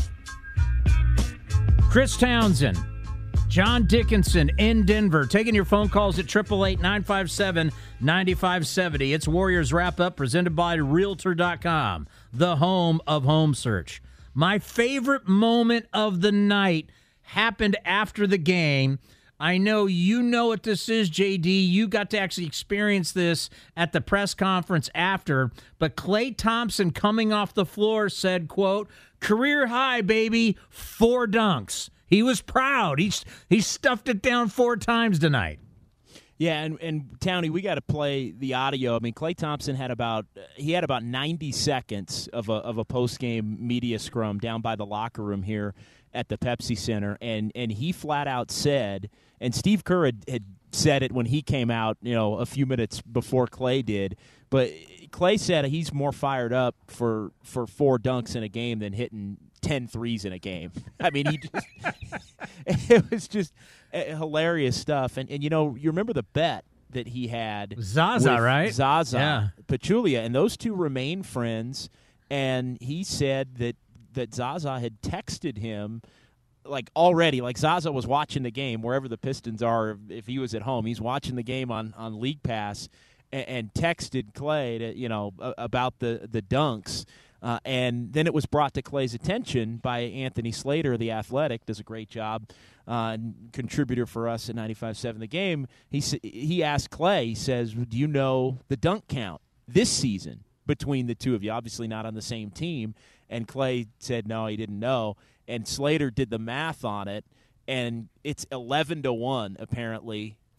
Chris Townsend, John Dickinson in Denver, taking your phone calls at eight eight eight, nine five seven, nine five seven zero. It's Warriors Wrap-Up, presented by Realtor dot com, the home of home search. My favorite moment of the night happened after the game. I know you know what this is, J D. You got to actually experience this at the press conference after. But Klay Thompson, coming off the floor, said, quote, "Career high, baby, four dunks." He was proud. He, he stuffed it down four times tonight. Yeah, and, and Townie, we got to play the audio. I mean, Klay Thompson had about he had about ninety seconds of a of a post-game media scrum down by the locker room here at the Pepsi Center, and and he flat out said, and Steve Kerr had, had said it when he came out, you know, a few minutes before Klay did, but Klay said he's more fired up for for four dunks in a game than hitting ten threes in a game. I mean, he just it was just hilarious stuff. And, and, you know, you remember the bet that he had. Zaza, with right? Zaza, yeah. Pachulia, and those two remain friends. And he said that, that Zaza had texted him, like, already. Like, Zaza was watching the game, wherever the Pistons are, if he was at home. He's watching the game on, on League Pass and, and texted Klay, to, you know, about the, the dunks. Uh, and then it was brought to Klay's attention by Anthony Slater, The Athletic, does a great job, uh, contributor for us at ninety-five seven The Game. He he asked Klay, he says, do you know the dunk count this season between the two of you? Obviously not on the same team. And Klay said no, he didn't know. And Slater did the math on it, and it's eleven to one, apparently.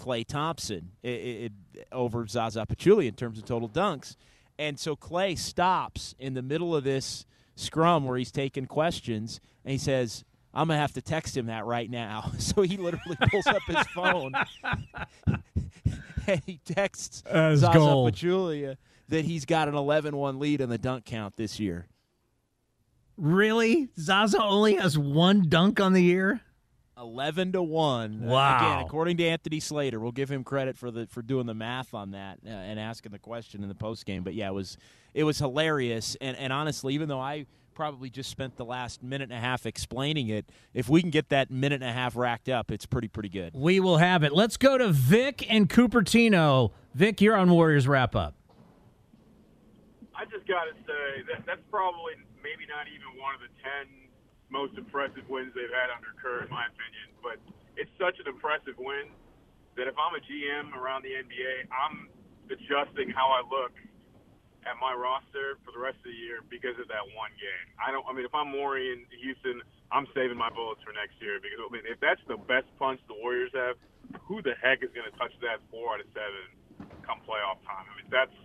Klay Thompson it, it, over Zaza Pachulia in terms of total dunks. And so Klay stops in the middle of this scrum where he's taking questions, and he says, I'm going to have to text him that right now. So he literally pulls up his phone, and he texts That's Zaza gold. Pachulia that he's got an eleven one lead in the dunk count this year. Really? Zaza only has one dunk on the year? Eleven to one. Wow. Uh, again, according to Anthony Slater, we'll give him credit for the for doing the math on that uh, and asking the question in the post game. But yeah, it was it was hilarious. And and honestly, even though I probably just spent the last minute and a half explaining it, if we can get that minute and a half racked up, it's pretty pretty good. We will have it. Let's go to Vic and Cupertino. Vic, you're on Warriors Wrap Up. I just got to say that that's probably maybe not even one of the ten most impressive wins they've had under Kerr, in my opinion. But it's such an impressive win that if I'm a G M around the N B A, I'm adjusting how I look at my roster for the rest of the year because of that one game. I don't. I mean, if I'm Morey in Houston, I'm saving my bullets for next year because I mean, if that's the best punch the Warriors have, who the heck is going to touch that four out of seven come playoff time? I mean, that's.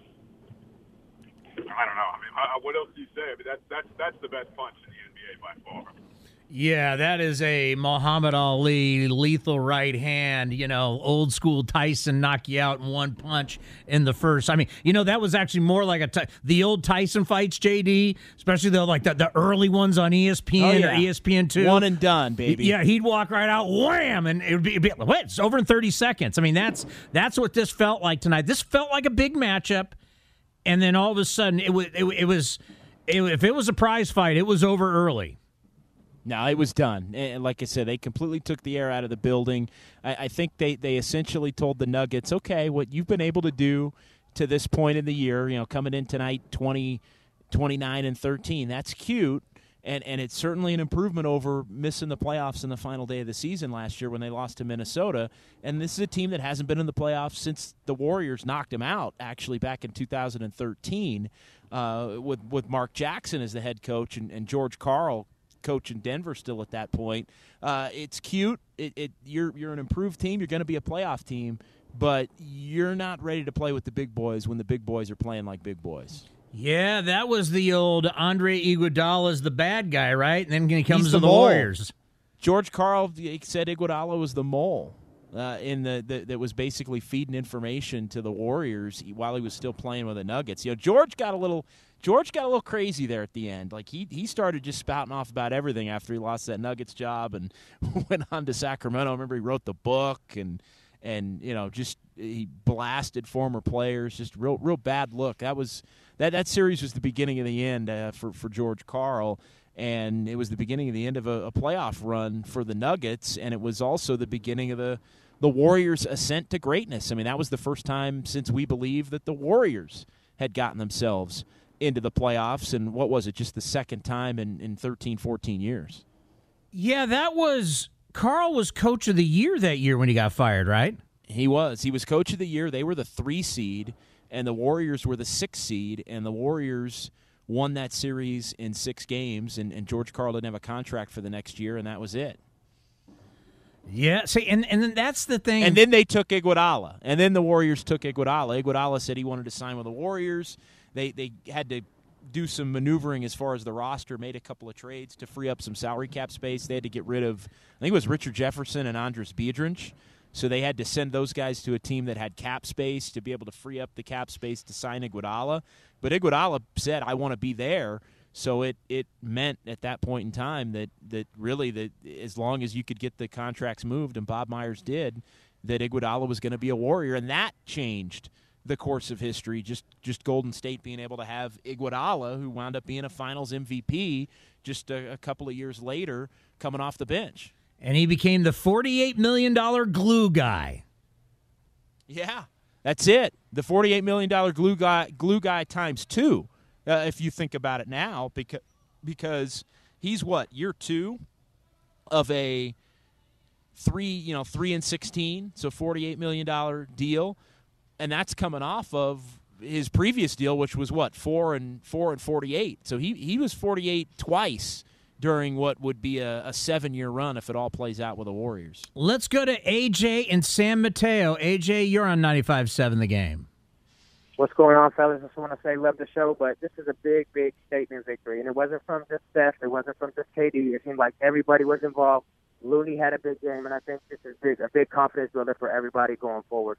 I don't know. I mean, I, what else do you say? I mean, that's that's that's the best punch in the N B A by far. Yeah, that is a Muhammad Ali lethal right hand, you know, old school Tyson knock you out in one punch in the first. I mean, you know, that was actually more like a t- the old Tyson fights, J D, especially though like the, the early ones on E S P N oh, yeah. or E S P N two. One and done, baby. Yeah, he'd walk right out, wham, and it would be, it'd be what, it's over in thirty seconds. I mean, that's that's what this felt like tonight. This felt like a big matchup. And then all of a sudden, it was it, it was it, if it was a prize fight, it was over early. No, it was done. And like I said, they completely took the air out of the building. I, I think they, they essentially told the Nuggets, okay, what you've been able to do to this point in the year, you know, coming in tonight, twenty, twenty-nine and thirteen, that's cute. And and it's certainly an improvement over missing the playoffs in the final day of the season last year when they lost to Minnesota. And this is a team that hasn't been in the playoffs since the Warriors knocked them out, actually, back in two thousand thirteen uh, with, with Mark Jackson as the head coach and, and George Karl coach in Denver still at that point. Uh, it's cute. It, it you're you're an improved team. You're going to be a playoff team, but you're not ready to play with the big boys when the big boys are playing like big boys. Yeah, that was the old Andre Iguodala's the bad guy, right? And then he comes He's to the the mole. Warriors. George Karl said Iguodala was the mole uh, in the, the that was basically feeding information to the Warriors while he was still playing with the Nuggets. You know, George got a little George got a little crazy there at the end. Like he he started just spouting off about everything after he lost that Nuggets job and went on to Sacramento. I remember he wrote the book and and you know just he blasted former players. Just real real bad look. That was. That that series was the beginning of the end uh, for, for George Karl, and it was the beginning of the end of a, a playoff run for the Nuggets, and it was also the beginning of the, the Warriors' ascent to greatness. I mean, that was the first time since we believe that the Warriors had gotten themselves into the playoffs, and what was it, just the second time in, in thirteen, fourteen years. Yeah, that was – Karl was coach of the year that year when he got fired, right? He was. He was coach of the year. They were the three seed. And the Warriors were the sixth seed, and the Warriors won that series in six games, and, and George Karl didn't have a contract for the next year, and that was it. Yeah, see, and, and then that's the thing. And then they took Iguodala, and then the Warriors took Iguodala. Iguodala said he wanted to sign with the Warriors. They they had to do some maneuvering as far as the roster, made a couple of trades to free up some salary cap space. They had to get rid of, I think it was Richard Jefferson and Andres Biedrins. So they had to send those guys to a team that had cap space to be able to free up the cap space to sign Iguodala. But Iguodala said, I want to be there. So it, it meant at that point in time that, that really that as long as you could get the contracts moved, and Bob Myers did, that Iguodala was going to be a Warrior. And that changed the course of history, just, just Golden State being able to have Iguodala, who wound up being a Finals M V P just a, a couple of years later, coming off the bench. And he became the forty-eight million dollars glue guy. Yeah, that's it. The forty-eight million dollars glue guy, glue guy times two, uh, if you think about it now, because because he's what, year two of a three, you know, three and sixteen, so forty-eight million dollars deal, and that's coming off of his previous deal, which was what, four and four and forty-eight. So he he was forty-eight twice during what would be a, a seven-year run if it all plays out with the Warriors. Let's go to A J and San Mateo. A J, you're on ninety-five point seven The Game. What's going on, fellas? Just want to say love the show, but this is a big, big statement victory. And it wasn't from just Steph. It wasn't from just K D. It seemed like everybody was involved. Looney had a big game, and I think this is big, a big confidence builder for everybody going forward.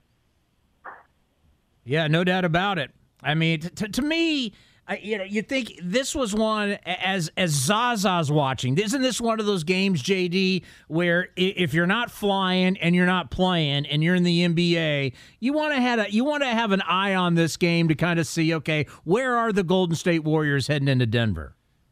Yeah, no doubt about it. I mean, t- t- to me, I, you know, you think this was one as as Zaza's watching. Isn't this one of those games, J D, where if you're not flying and you're not playing and you're in the N B A, you want to have a you want to have an eye on this game to kind of see, okay, where are the Golden State Warriors heading into Denver?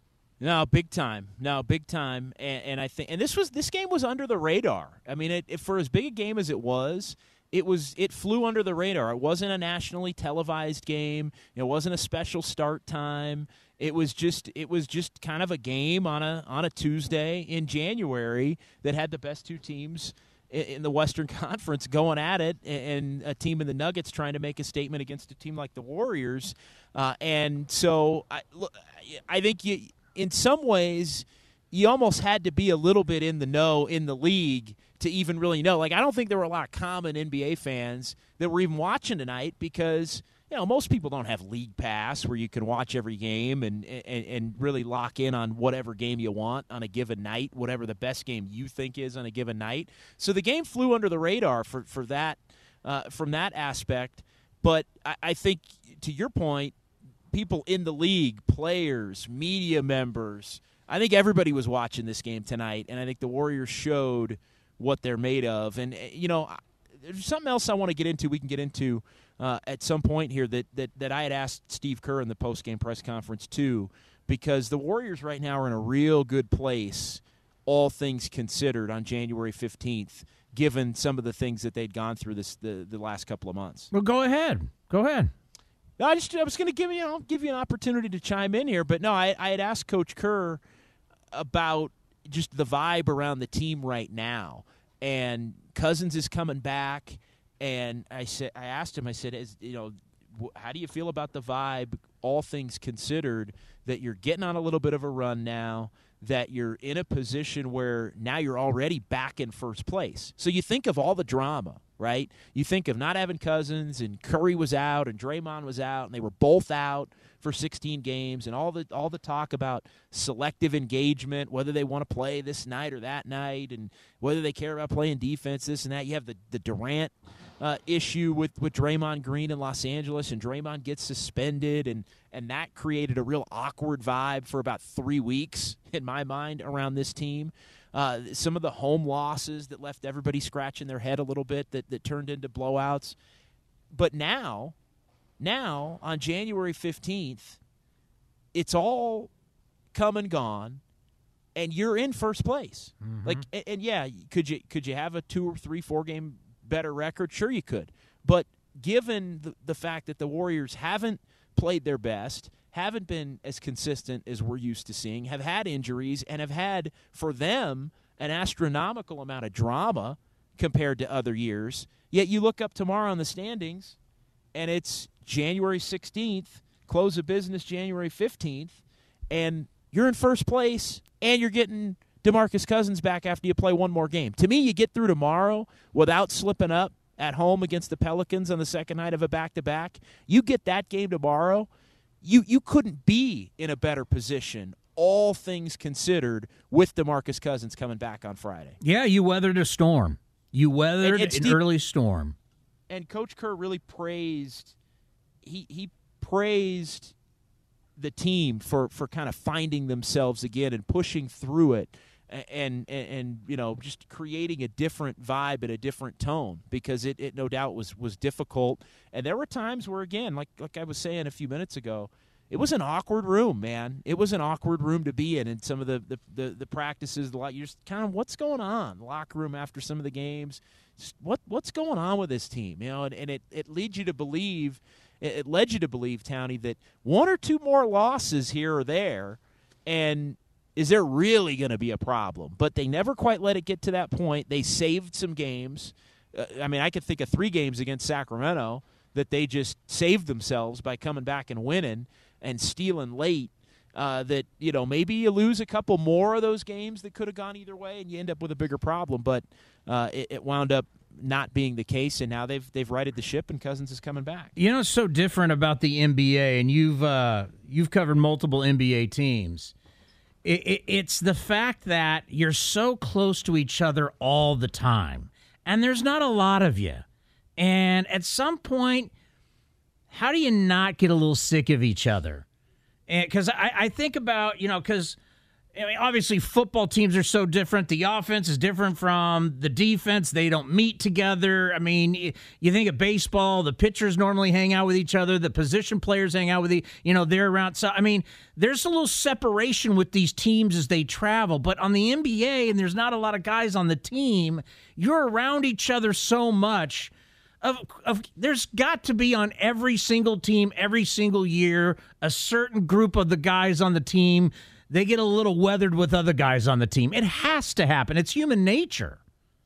No, big time. No, big time. And, and I think, and this was this game was under the radar. I mean, it, it, for as big a game as it was. It was it flew under the radar. It wasn't a nationally televised game. It wasn't a special start time. It was just it was just kind of a game on a on a Tuesday in January that had the best two teams in, in the Western Conference going at it, and a team in the Nuggets trying to make a statement against a team like the Warriors. Uh, and so I look, I think you, in some ways you almost had to be a little bit in the know in the league to even really know. Like, I don't think there were a lot of common N B A fans that were even watching tonight because, you know, most people don't have League Pass where you can watch every game and, and, and really lock in on whatever game you want on a given night, whatever the best game you think is on a given night. So the game flew under the radar for, for that, uh, from that aspect. But I, I think, to your point, people in the league, players, media members, I think everybody was watching this game tonight, and I think the Warriors showed – what they're made of. And, you know, there's something else I want to get into, we can get into uh, at some point here that, that, that I had asked Steve Kerr in the post-game press conference too, because the Warriors right now are in a real good place, all things considered, on January fifteenth, given some of the things that they'd gone through this the, the last couple of months. Well, go ahead. Go ahead. No, I, just, I was going to give you, you know, give you an opportunity to chime in here, but no, I, I had asked Coach Kerr about just the vibe around the team right now. And Cousins is coming back, and I said, I asked him, I said, is, you know, how do you feel about the vibe, all things considered, that you're getting on a little bit of a run now, that you're in a position where now you're already back in first place. So you think of all the drama, right? You think of not having Cousins, and Curry was out, and Draymond was out, and they were both out for sixteen games, and all the all the talk about selective engagement, whether they want to play this night or that night, and whether they care about playing defense, this and that. You have the, the Durant uh, issue with, with Draymond Green in Los Angeles, and Draymond gets suspended, and, and that created a real awkward vibe for about three weeks, in my mind, around this team. Uh, some of the home losses that left everybody scratching their head a little bit that, that turned into blowouts. But now... Now, on January fifteenth, it's all come and gone, and you're in first place. Mm-hmm. Like, and, and yeah, could you could you have a two or three, four game better record? Sure, you could. But given the, the fact that the Warriors haven't played their best, haven't been as consistent as we're used to seeing, have had injuries, and have had, for them, an astronomical amount of drama compared to other years, yet you look up tomorrow on the standings, and it's January sixteenth, close of business January fifteenth, and you're in first place, and you're getting DeMarcus Cousins back after you play one more game. To me, you get through tomorrow without slipping up at home against the Pelicans on the second night of a back-to-back. You get that game tomorrow, you you couldn't be in a better position, all things considered, with DeMarcus Cousins coming back on Friday. Yeah, you weathered a storm. You weathered and, and an Steve, early storm. And Coach Kerr really praised he he praised the team for, for kind of finding themselves again and pushing through it and, and, and you know, just creating a different vibe and a different tone, because it, it no doubt was, was difficult. And there were times where, again, like like I was saying a few minutes ago, it was an awkward room, man. It was an awkward room to be in, and some of the the, the, the practices, the you're just kind of, what's going on? Locker room after some of the games, just what what's going on with this team? You know, and, and it, it leads you to believe – It led you to believe, Townie, that one or two more losses here or there, and is there really going to be a problem? But they never quite let it get to that point. They saved some games. Uh, I mean, I could think of three games against Sacramento that they just saved themselves by coming back and winning and stealing late. uh, that, you know, maybe you lose a couple more of those games that could have gone either way and you end up with a bigger problem. But uh, it, it wound up not being the case, and now they've they've righted the ship, and Cousins is coming back. You know, it's so different about the N B A, and you've uh, you've covered multiple N B A teams. It, it, it's the fact that you're so close to each other all the time, and there's not a lot of you. And at some point, how do you not get a little sick of each other? Because I, I think about, you know, because I mean, obviously football teams are so different. The offense is different from the defense. They don't meet together. I mean, you, you think of baseball, the pitchers normally hang out with each other. The position players hang out with the, you know, they're around. So, I mean, there's a little separation with these teams as they travel. But on the N B A, and there's not a lot of guys on the team, you're around each other so much. Of, of, there's got to be on every single team, every single year, a certain group of the guys on the team, they get a little weathered with other guys on the team. It has to happen. It's human nature.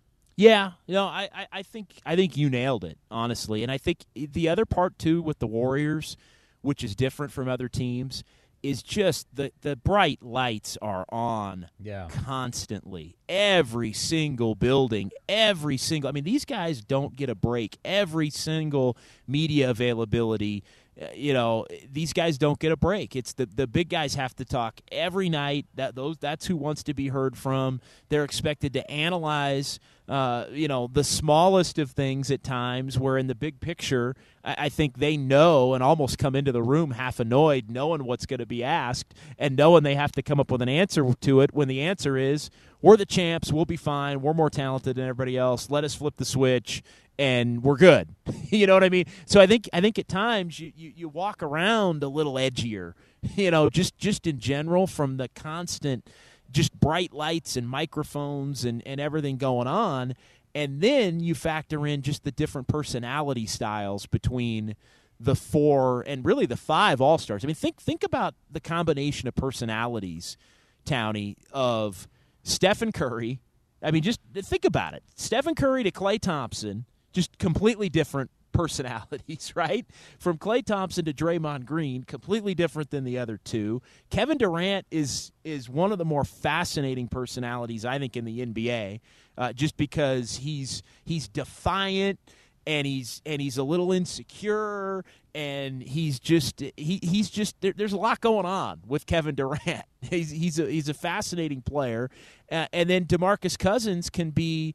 Yeah, you know, I, I, I think I think you nailed it, honestly. And I think the other part, too, with the Warriors, which is different from other teams, is just the, the bright lights are on yeah. constantly. Every single building, every single – I mean, these guys don't get a break. Every single media availability – you know, these guys don't get a break. It's the the big guys have to talk every night. That those that's who wants to be heard from. They're expected to analyze, uh, you know, the smallest of things at times. Where in the big picture, I, I think they know and almost come into the room half annoyed, knowing what's going to be asked and knowing they have to come up with an answer to it. When the answer is, "We're the champs. We'll be fine. We're more talented than everybody else. Let us flip the switch." And we're good. You know what I mean? So I think I think at times you, you, you walk around a little edgier, you know, just, just in general from the constant just bright lights and microphones and, and everything going on. And then you factor in just the different personality styles between the four and really the five All-Stars. I mean, think think about the combination of personalities, Townie, of Stephen Curry. I mean, just think about it. Stephen Curry to Klay Thompson. Just completely different personalities, right? From Klay Thompson to Draymond Green, completely different than the other two. Kevin Durant is is one of the more fascinating personalities, I think, in the N B A, uh, just because he's he's defiant and he's and he's a little insecure and he's just he he's just there, there's a lot going on with Kevin Durant. He's he's a he's a fascinating player, uh, and then DeMarcus Cousins can be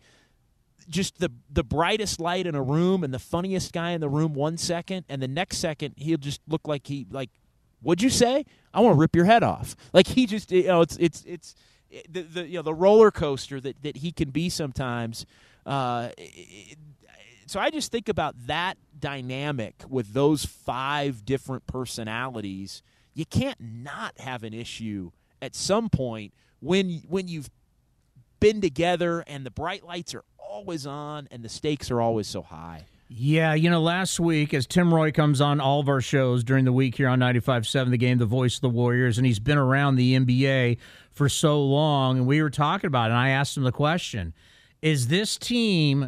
just the the brightest light in a room and the funniest guy in the room one second, and the next second he'll just look like he like, what'd you say? I want to rip your head off. Like he just, you know, it's it's it's the, the you know the roller coaster that, that he can be sometimes. Uh, it, so I just think about that dynamic with those five different personalities. You can't not have an issue at some point when when you've been together and the bright lights are always on and the stakes are always so high. Yeah, you know, last week as Tim Roy comes on all of our shows during the week here on ninety-five point seven The Game, the voice of the Warriors, and he's been around the N B A for so long, and we were talking about it, and I asked him the question, is this team,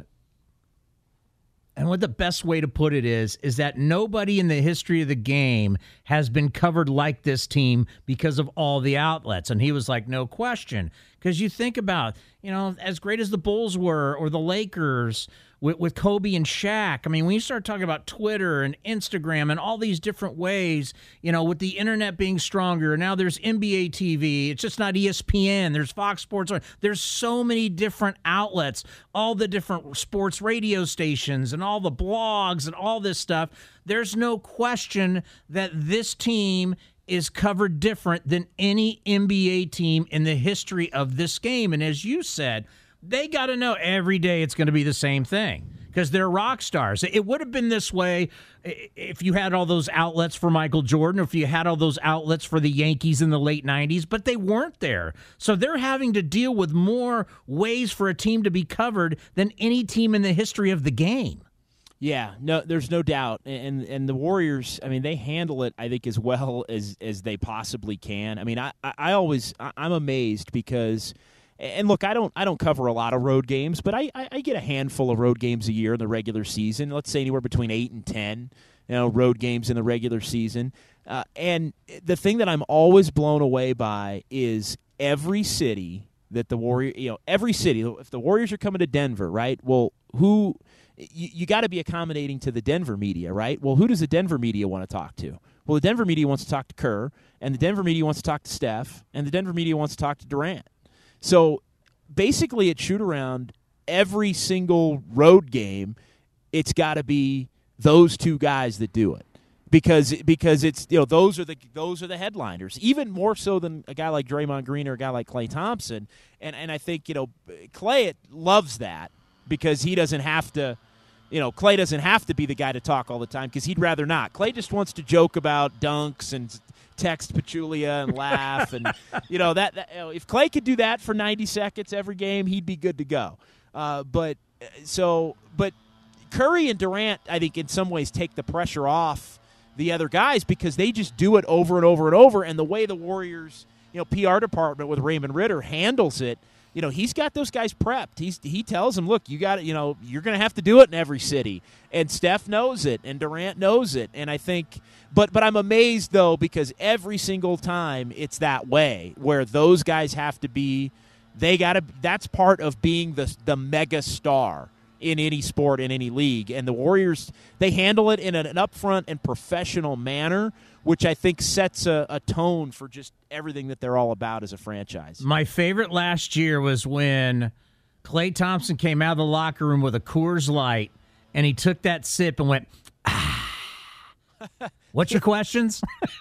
and what the best way to put it is, is that nobody in the history of the game has been covered like this team because of all the outlets. And he was like, no question. Because you think about, you know, as great as the Bulls were or the Lakers with, with Kobe and Shaq. I mean, when you start talking about Twitter and Instagram and all these different ways, you know, with the internet being stronger, now there's N B A T V. It's just not E S P N. There's Fox Sports. There's so many different outlets, all the different sports radio stations and all the blogs and all this stuff. There's no question that this team is covered different than any N B A team in the history of this game. And as you said, they got to know every day it's going to be the same thing because they're rock stars. It would have been this way if you had all those outlets for Michael Jordan or if you had all those outlets for the Yankees in the late nineties, but they weren't there. So they're having to deal with more ways for a team to be covered than any team in the history of the game. Yeah, no, there's no doubt, and and the Warriors, I mean, they handle it, I think, as well as as they possibly can. I mean, I I always I'm amazed because, and look, I don't I don't cover a lot of road games, but I I get a handful of road games a year in the regular season. Let's say anywhere between eight and ten. you know, road games in the regular season. Uh, and the thing that I'm always blown away by is every city that the Warrior, you know, every city, if the Warriors are coming to Denver, right? Well, who you, you got to be accommodating to the Denver media, right? Well, who does the Denver media want to talk to? Well, the Denver media wants to talk to Kerr, and the Denver media wants to talk to Steph, and the Denver media wants to talk to Durant. So basically at shoot-around, every single road game, it's got to be those two guys that do it. Because because it's you know those are the those are the headliners, even more so than a guy like Draymond Green or a guy like Klay Thompson, and and I think you know Klay loves that because he doesn't have to, you know Klay doesn't have to be the guy to talk all the time because he'd rather not. Klay just wants to joke about dunks and text Pachulia and laugh and you know that, that you know, if Klay could do that for ninety seconds every game, he'd be good to go. Uh, but so but Curry and Durant, I think in some ways take the pressure off the other guys because they just do it over and over and over. And the way the Warriors, you know, P R department with Raymond Ritter handles it, you know, he's got those guys prepped. He's he tells them, look, you got it. You know, you're going to have to do it in every city. And Steph knows it, and Durant knows it. And I think, but but I'm amazed though because every single time it's that way where those guys have to be. They got to. That's part of being the the mega star in any sport, in any league. And the Warriors, they handle it in an, an upfront and professional manner, which I think sets a, a tone for just everything that they're all about as a franchise. My favorite last year was when Klay Thompson came out of the locker room with a Coors Light, and he took that sip and went, ah. What's your questions?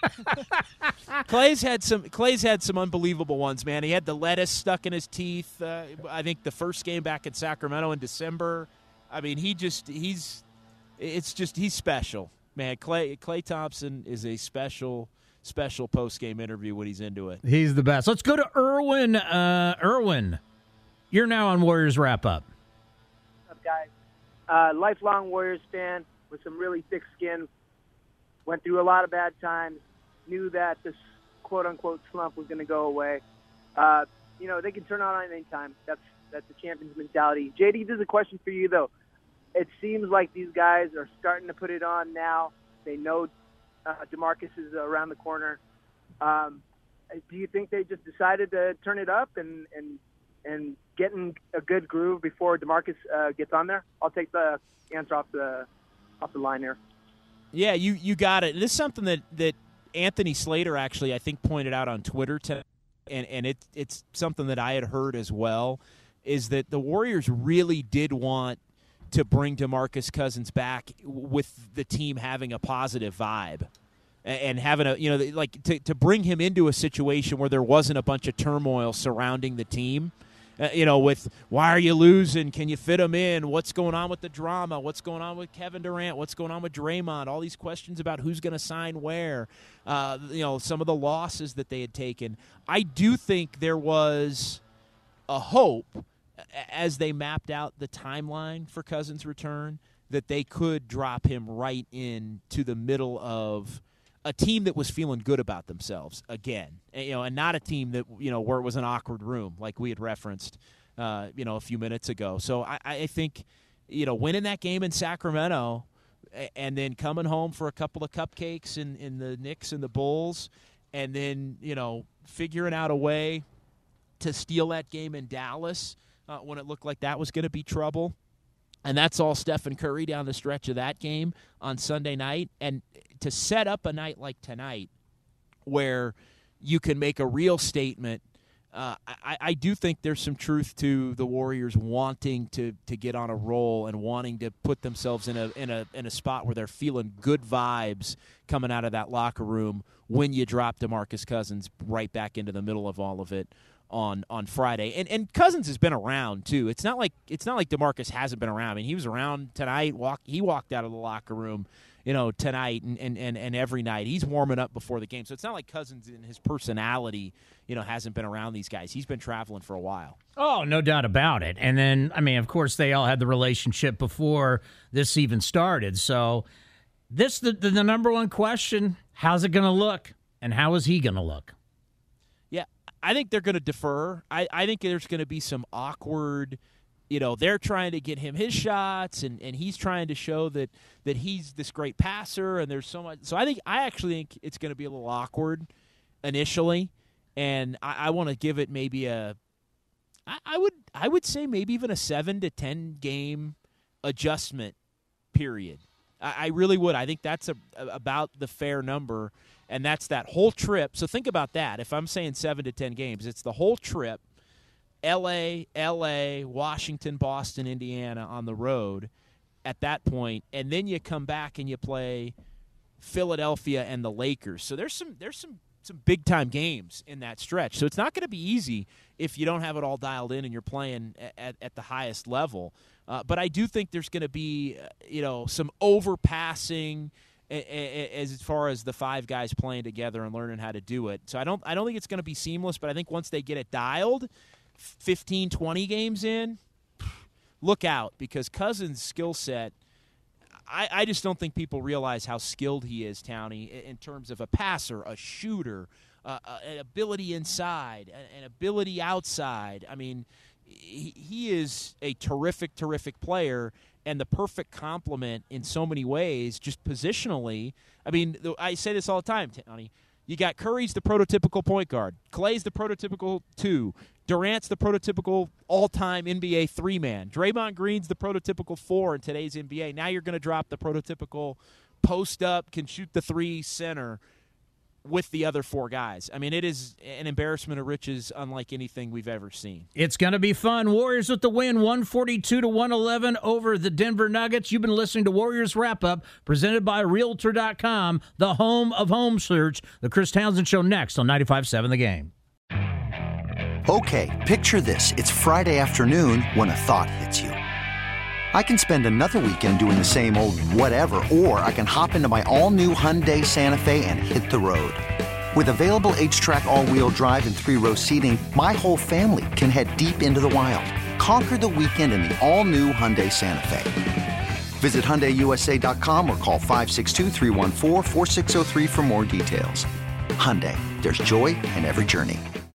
Klay's had some. Klay's had some unbelievable ones, man. He had the lettuce stuck in his teeth. Uh, I think the first game back in Sacramento in December. I mean, he just he's. It's just he's special, man. Klay Klay Thompson is a special, special post game interview when he's into it. He's the best. Let's go to Irwin. Uh, Irwin, you're now on Warriors Wrap Up. What's up, guys? Uh, lifelong Warriors fan with some really thick skin. Went through a lot of bad times, knew that this quote-unquote slump was going to go away. Uh, you know, they can turn on any time. That's that's the champion's mentality. J D, this is a question for you, though. It seems like these guys are starting to put it on now. They know uh, DeMarcus is around the corner. Um, do you think they just decided to turn it up and, and, and get in a good groove before DeMarcus uh, gets on there? I'll take the answer off the off the line here. Yeah, you, you got it. This is something that, that Anthony Slater actually, I think, pointed out on Twitter today, and, and it, it's something that I had heard as well, is that the Warriors really did want to bring DeMarcus Cousins back with the team having a positive vibe and having a, you know, like to, to bring him into a situation where there wasn't a bunch of turmoil surrounding the team. Uh, you know, with why are you losing? Can you fit them in? What's going on with the drama? What's going on with Kevin Durant? What's going on with Draymond? All these questions about who's going to sign where. Uh, you know, some of the losses that they had taken. I do think there was a hope as they mapped out the timeline for Cousins' return that they could drop him right into the middle of a team that was feeling good about themselves again, you know, and not a team that, you know, where it was an awkward room like we had referenced, uh, you know, a few minutes ago. So I, I think, you know, winning that game in Sacramento and then coming home for a couple of cupcakes in, in the Knicks and the Bulls, and then, you know, figuring out a way to steal that game in Dallas uh, when it looked like that was going to be trouble. And that's all Stephen Curry down the stretch of that game on Sunday night. And to set up a night like tonight where you can make a real statement, uh, I, I do think there's some truth to the Warriors wanting to, to get on a roll and wanting to put themselves in a in a in a spot where they're feeling good vibes coming out of that locker room when you drop DeMarcus Cousins right back into the middle of all of it on on Friday. And and Cousins has been around too. It's not like it's not like DeMarcus hasn't been around. I mean, he was around tonight. Walk he walked out of the locker room, you know, tonight and, and, and, and every night. He's warming up before the game. So it's not like Cousins in his personality, you know, hasn't been around these guys. He's been traveling for a while. Oh, no doubt about it. And then, I mean, of course, they all had the relationship before this even started. So this the the, the number one question, how's it going to look? And how is he going to look? Yeah, I think they're going to defer. I, I think there's going to be some awkward you know, they're trying to get him his shots, and, and he's trying to show that, that he's this great passer, and there's so much. So I think I actually think it's going to be a little awkward initially, and I, I want to give it maybe a I, I would I would say maybe even a seven to ten game adjustment period. I, I really would. I think that's a, a, about the fair number, and that's that whole trip. So think about that. If I'm saying seven to ten games, it's the whole trip. L A, L A, Washington, Boston, Indiana on the road at that point, and then you come back and you play Philadelphia and the Lakers. So there's some there's some some big time games in that stretch. So it's not going to be easy if you don't have it all dialed in and you're playing at, at the highest level. Uh, but I do think there's going to be uh, you know some overpassing as far as the five guys playing together and learning how to do it. So I don't I don't think it's going to be seamless, but I think once they get it dialed, fifteen, twenty games in, look out, because Cousins' skill set, I, I just don't think people realize how skilled he is, Townie, in terms of a passer, a shooter, uh, an ability inside, an ability outside. I mean, he, he is a terrific, terrific player and the perfect complement in so many ways, just positionally. I mean, I say this all the time, Townie. You got Curry's the prototypical point guard. Clay's the prototypical two. Durant's the prototypical all-time N B A three-man. Draymond Green's the prototypical four in today's N B A. Now you're going to drop the prototypical post-up, can shoot the three center with the other four guys. I mean, it is an embarrassment of riches unlike anything we've ever seen. It's going to be fun. Warriors with the win, one forty-two to one eleven over the Denver Nuggets. You've been listening to Warriors Wrap-Up, presented by Realtor dot com, the home of home search. The Chris Townsend Show next on ninety-five point seven The Game. Okay, picture this. It's Friday afternoon when a thought hits you. I can spend another weekend doing the same old whatever, or I can hop into my all-new Hyundai Santa Fe and hit the road. With available H-Track all-wheel drive and three-row seating, my whole family can head deep into the wild. Conquer the weekend in the all-new Hyundai Santa Fe. Visit Hyundai U S A dot com or call five six two, three one four, four six zero three for more details. Hyundai, there's joy in every journey.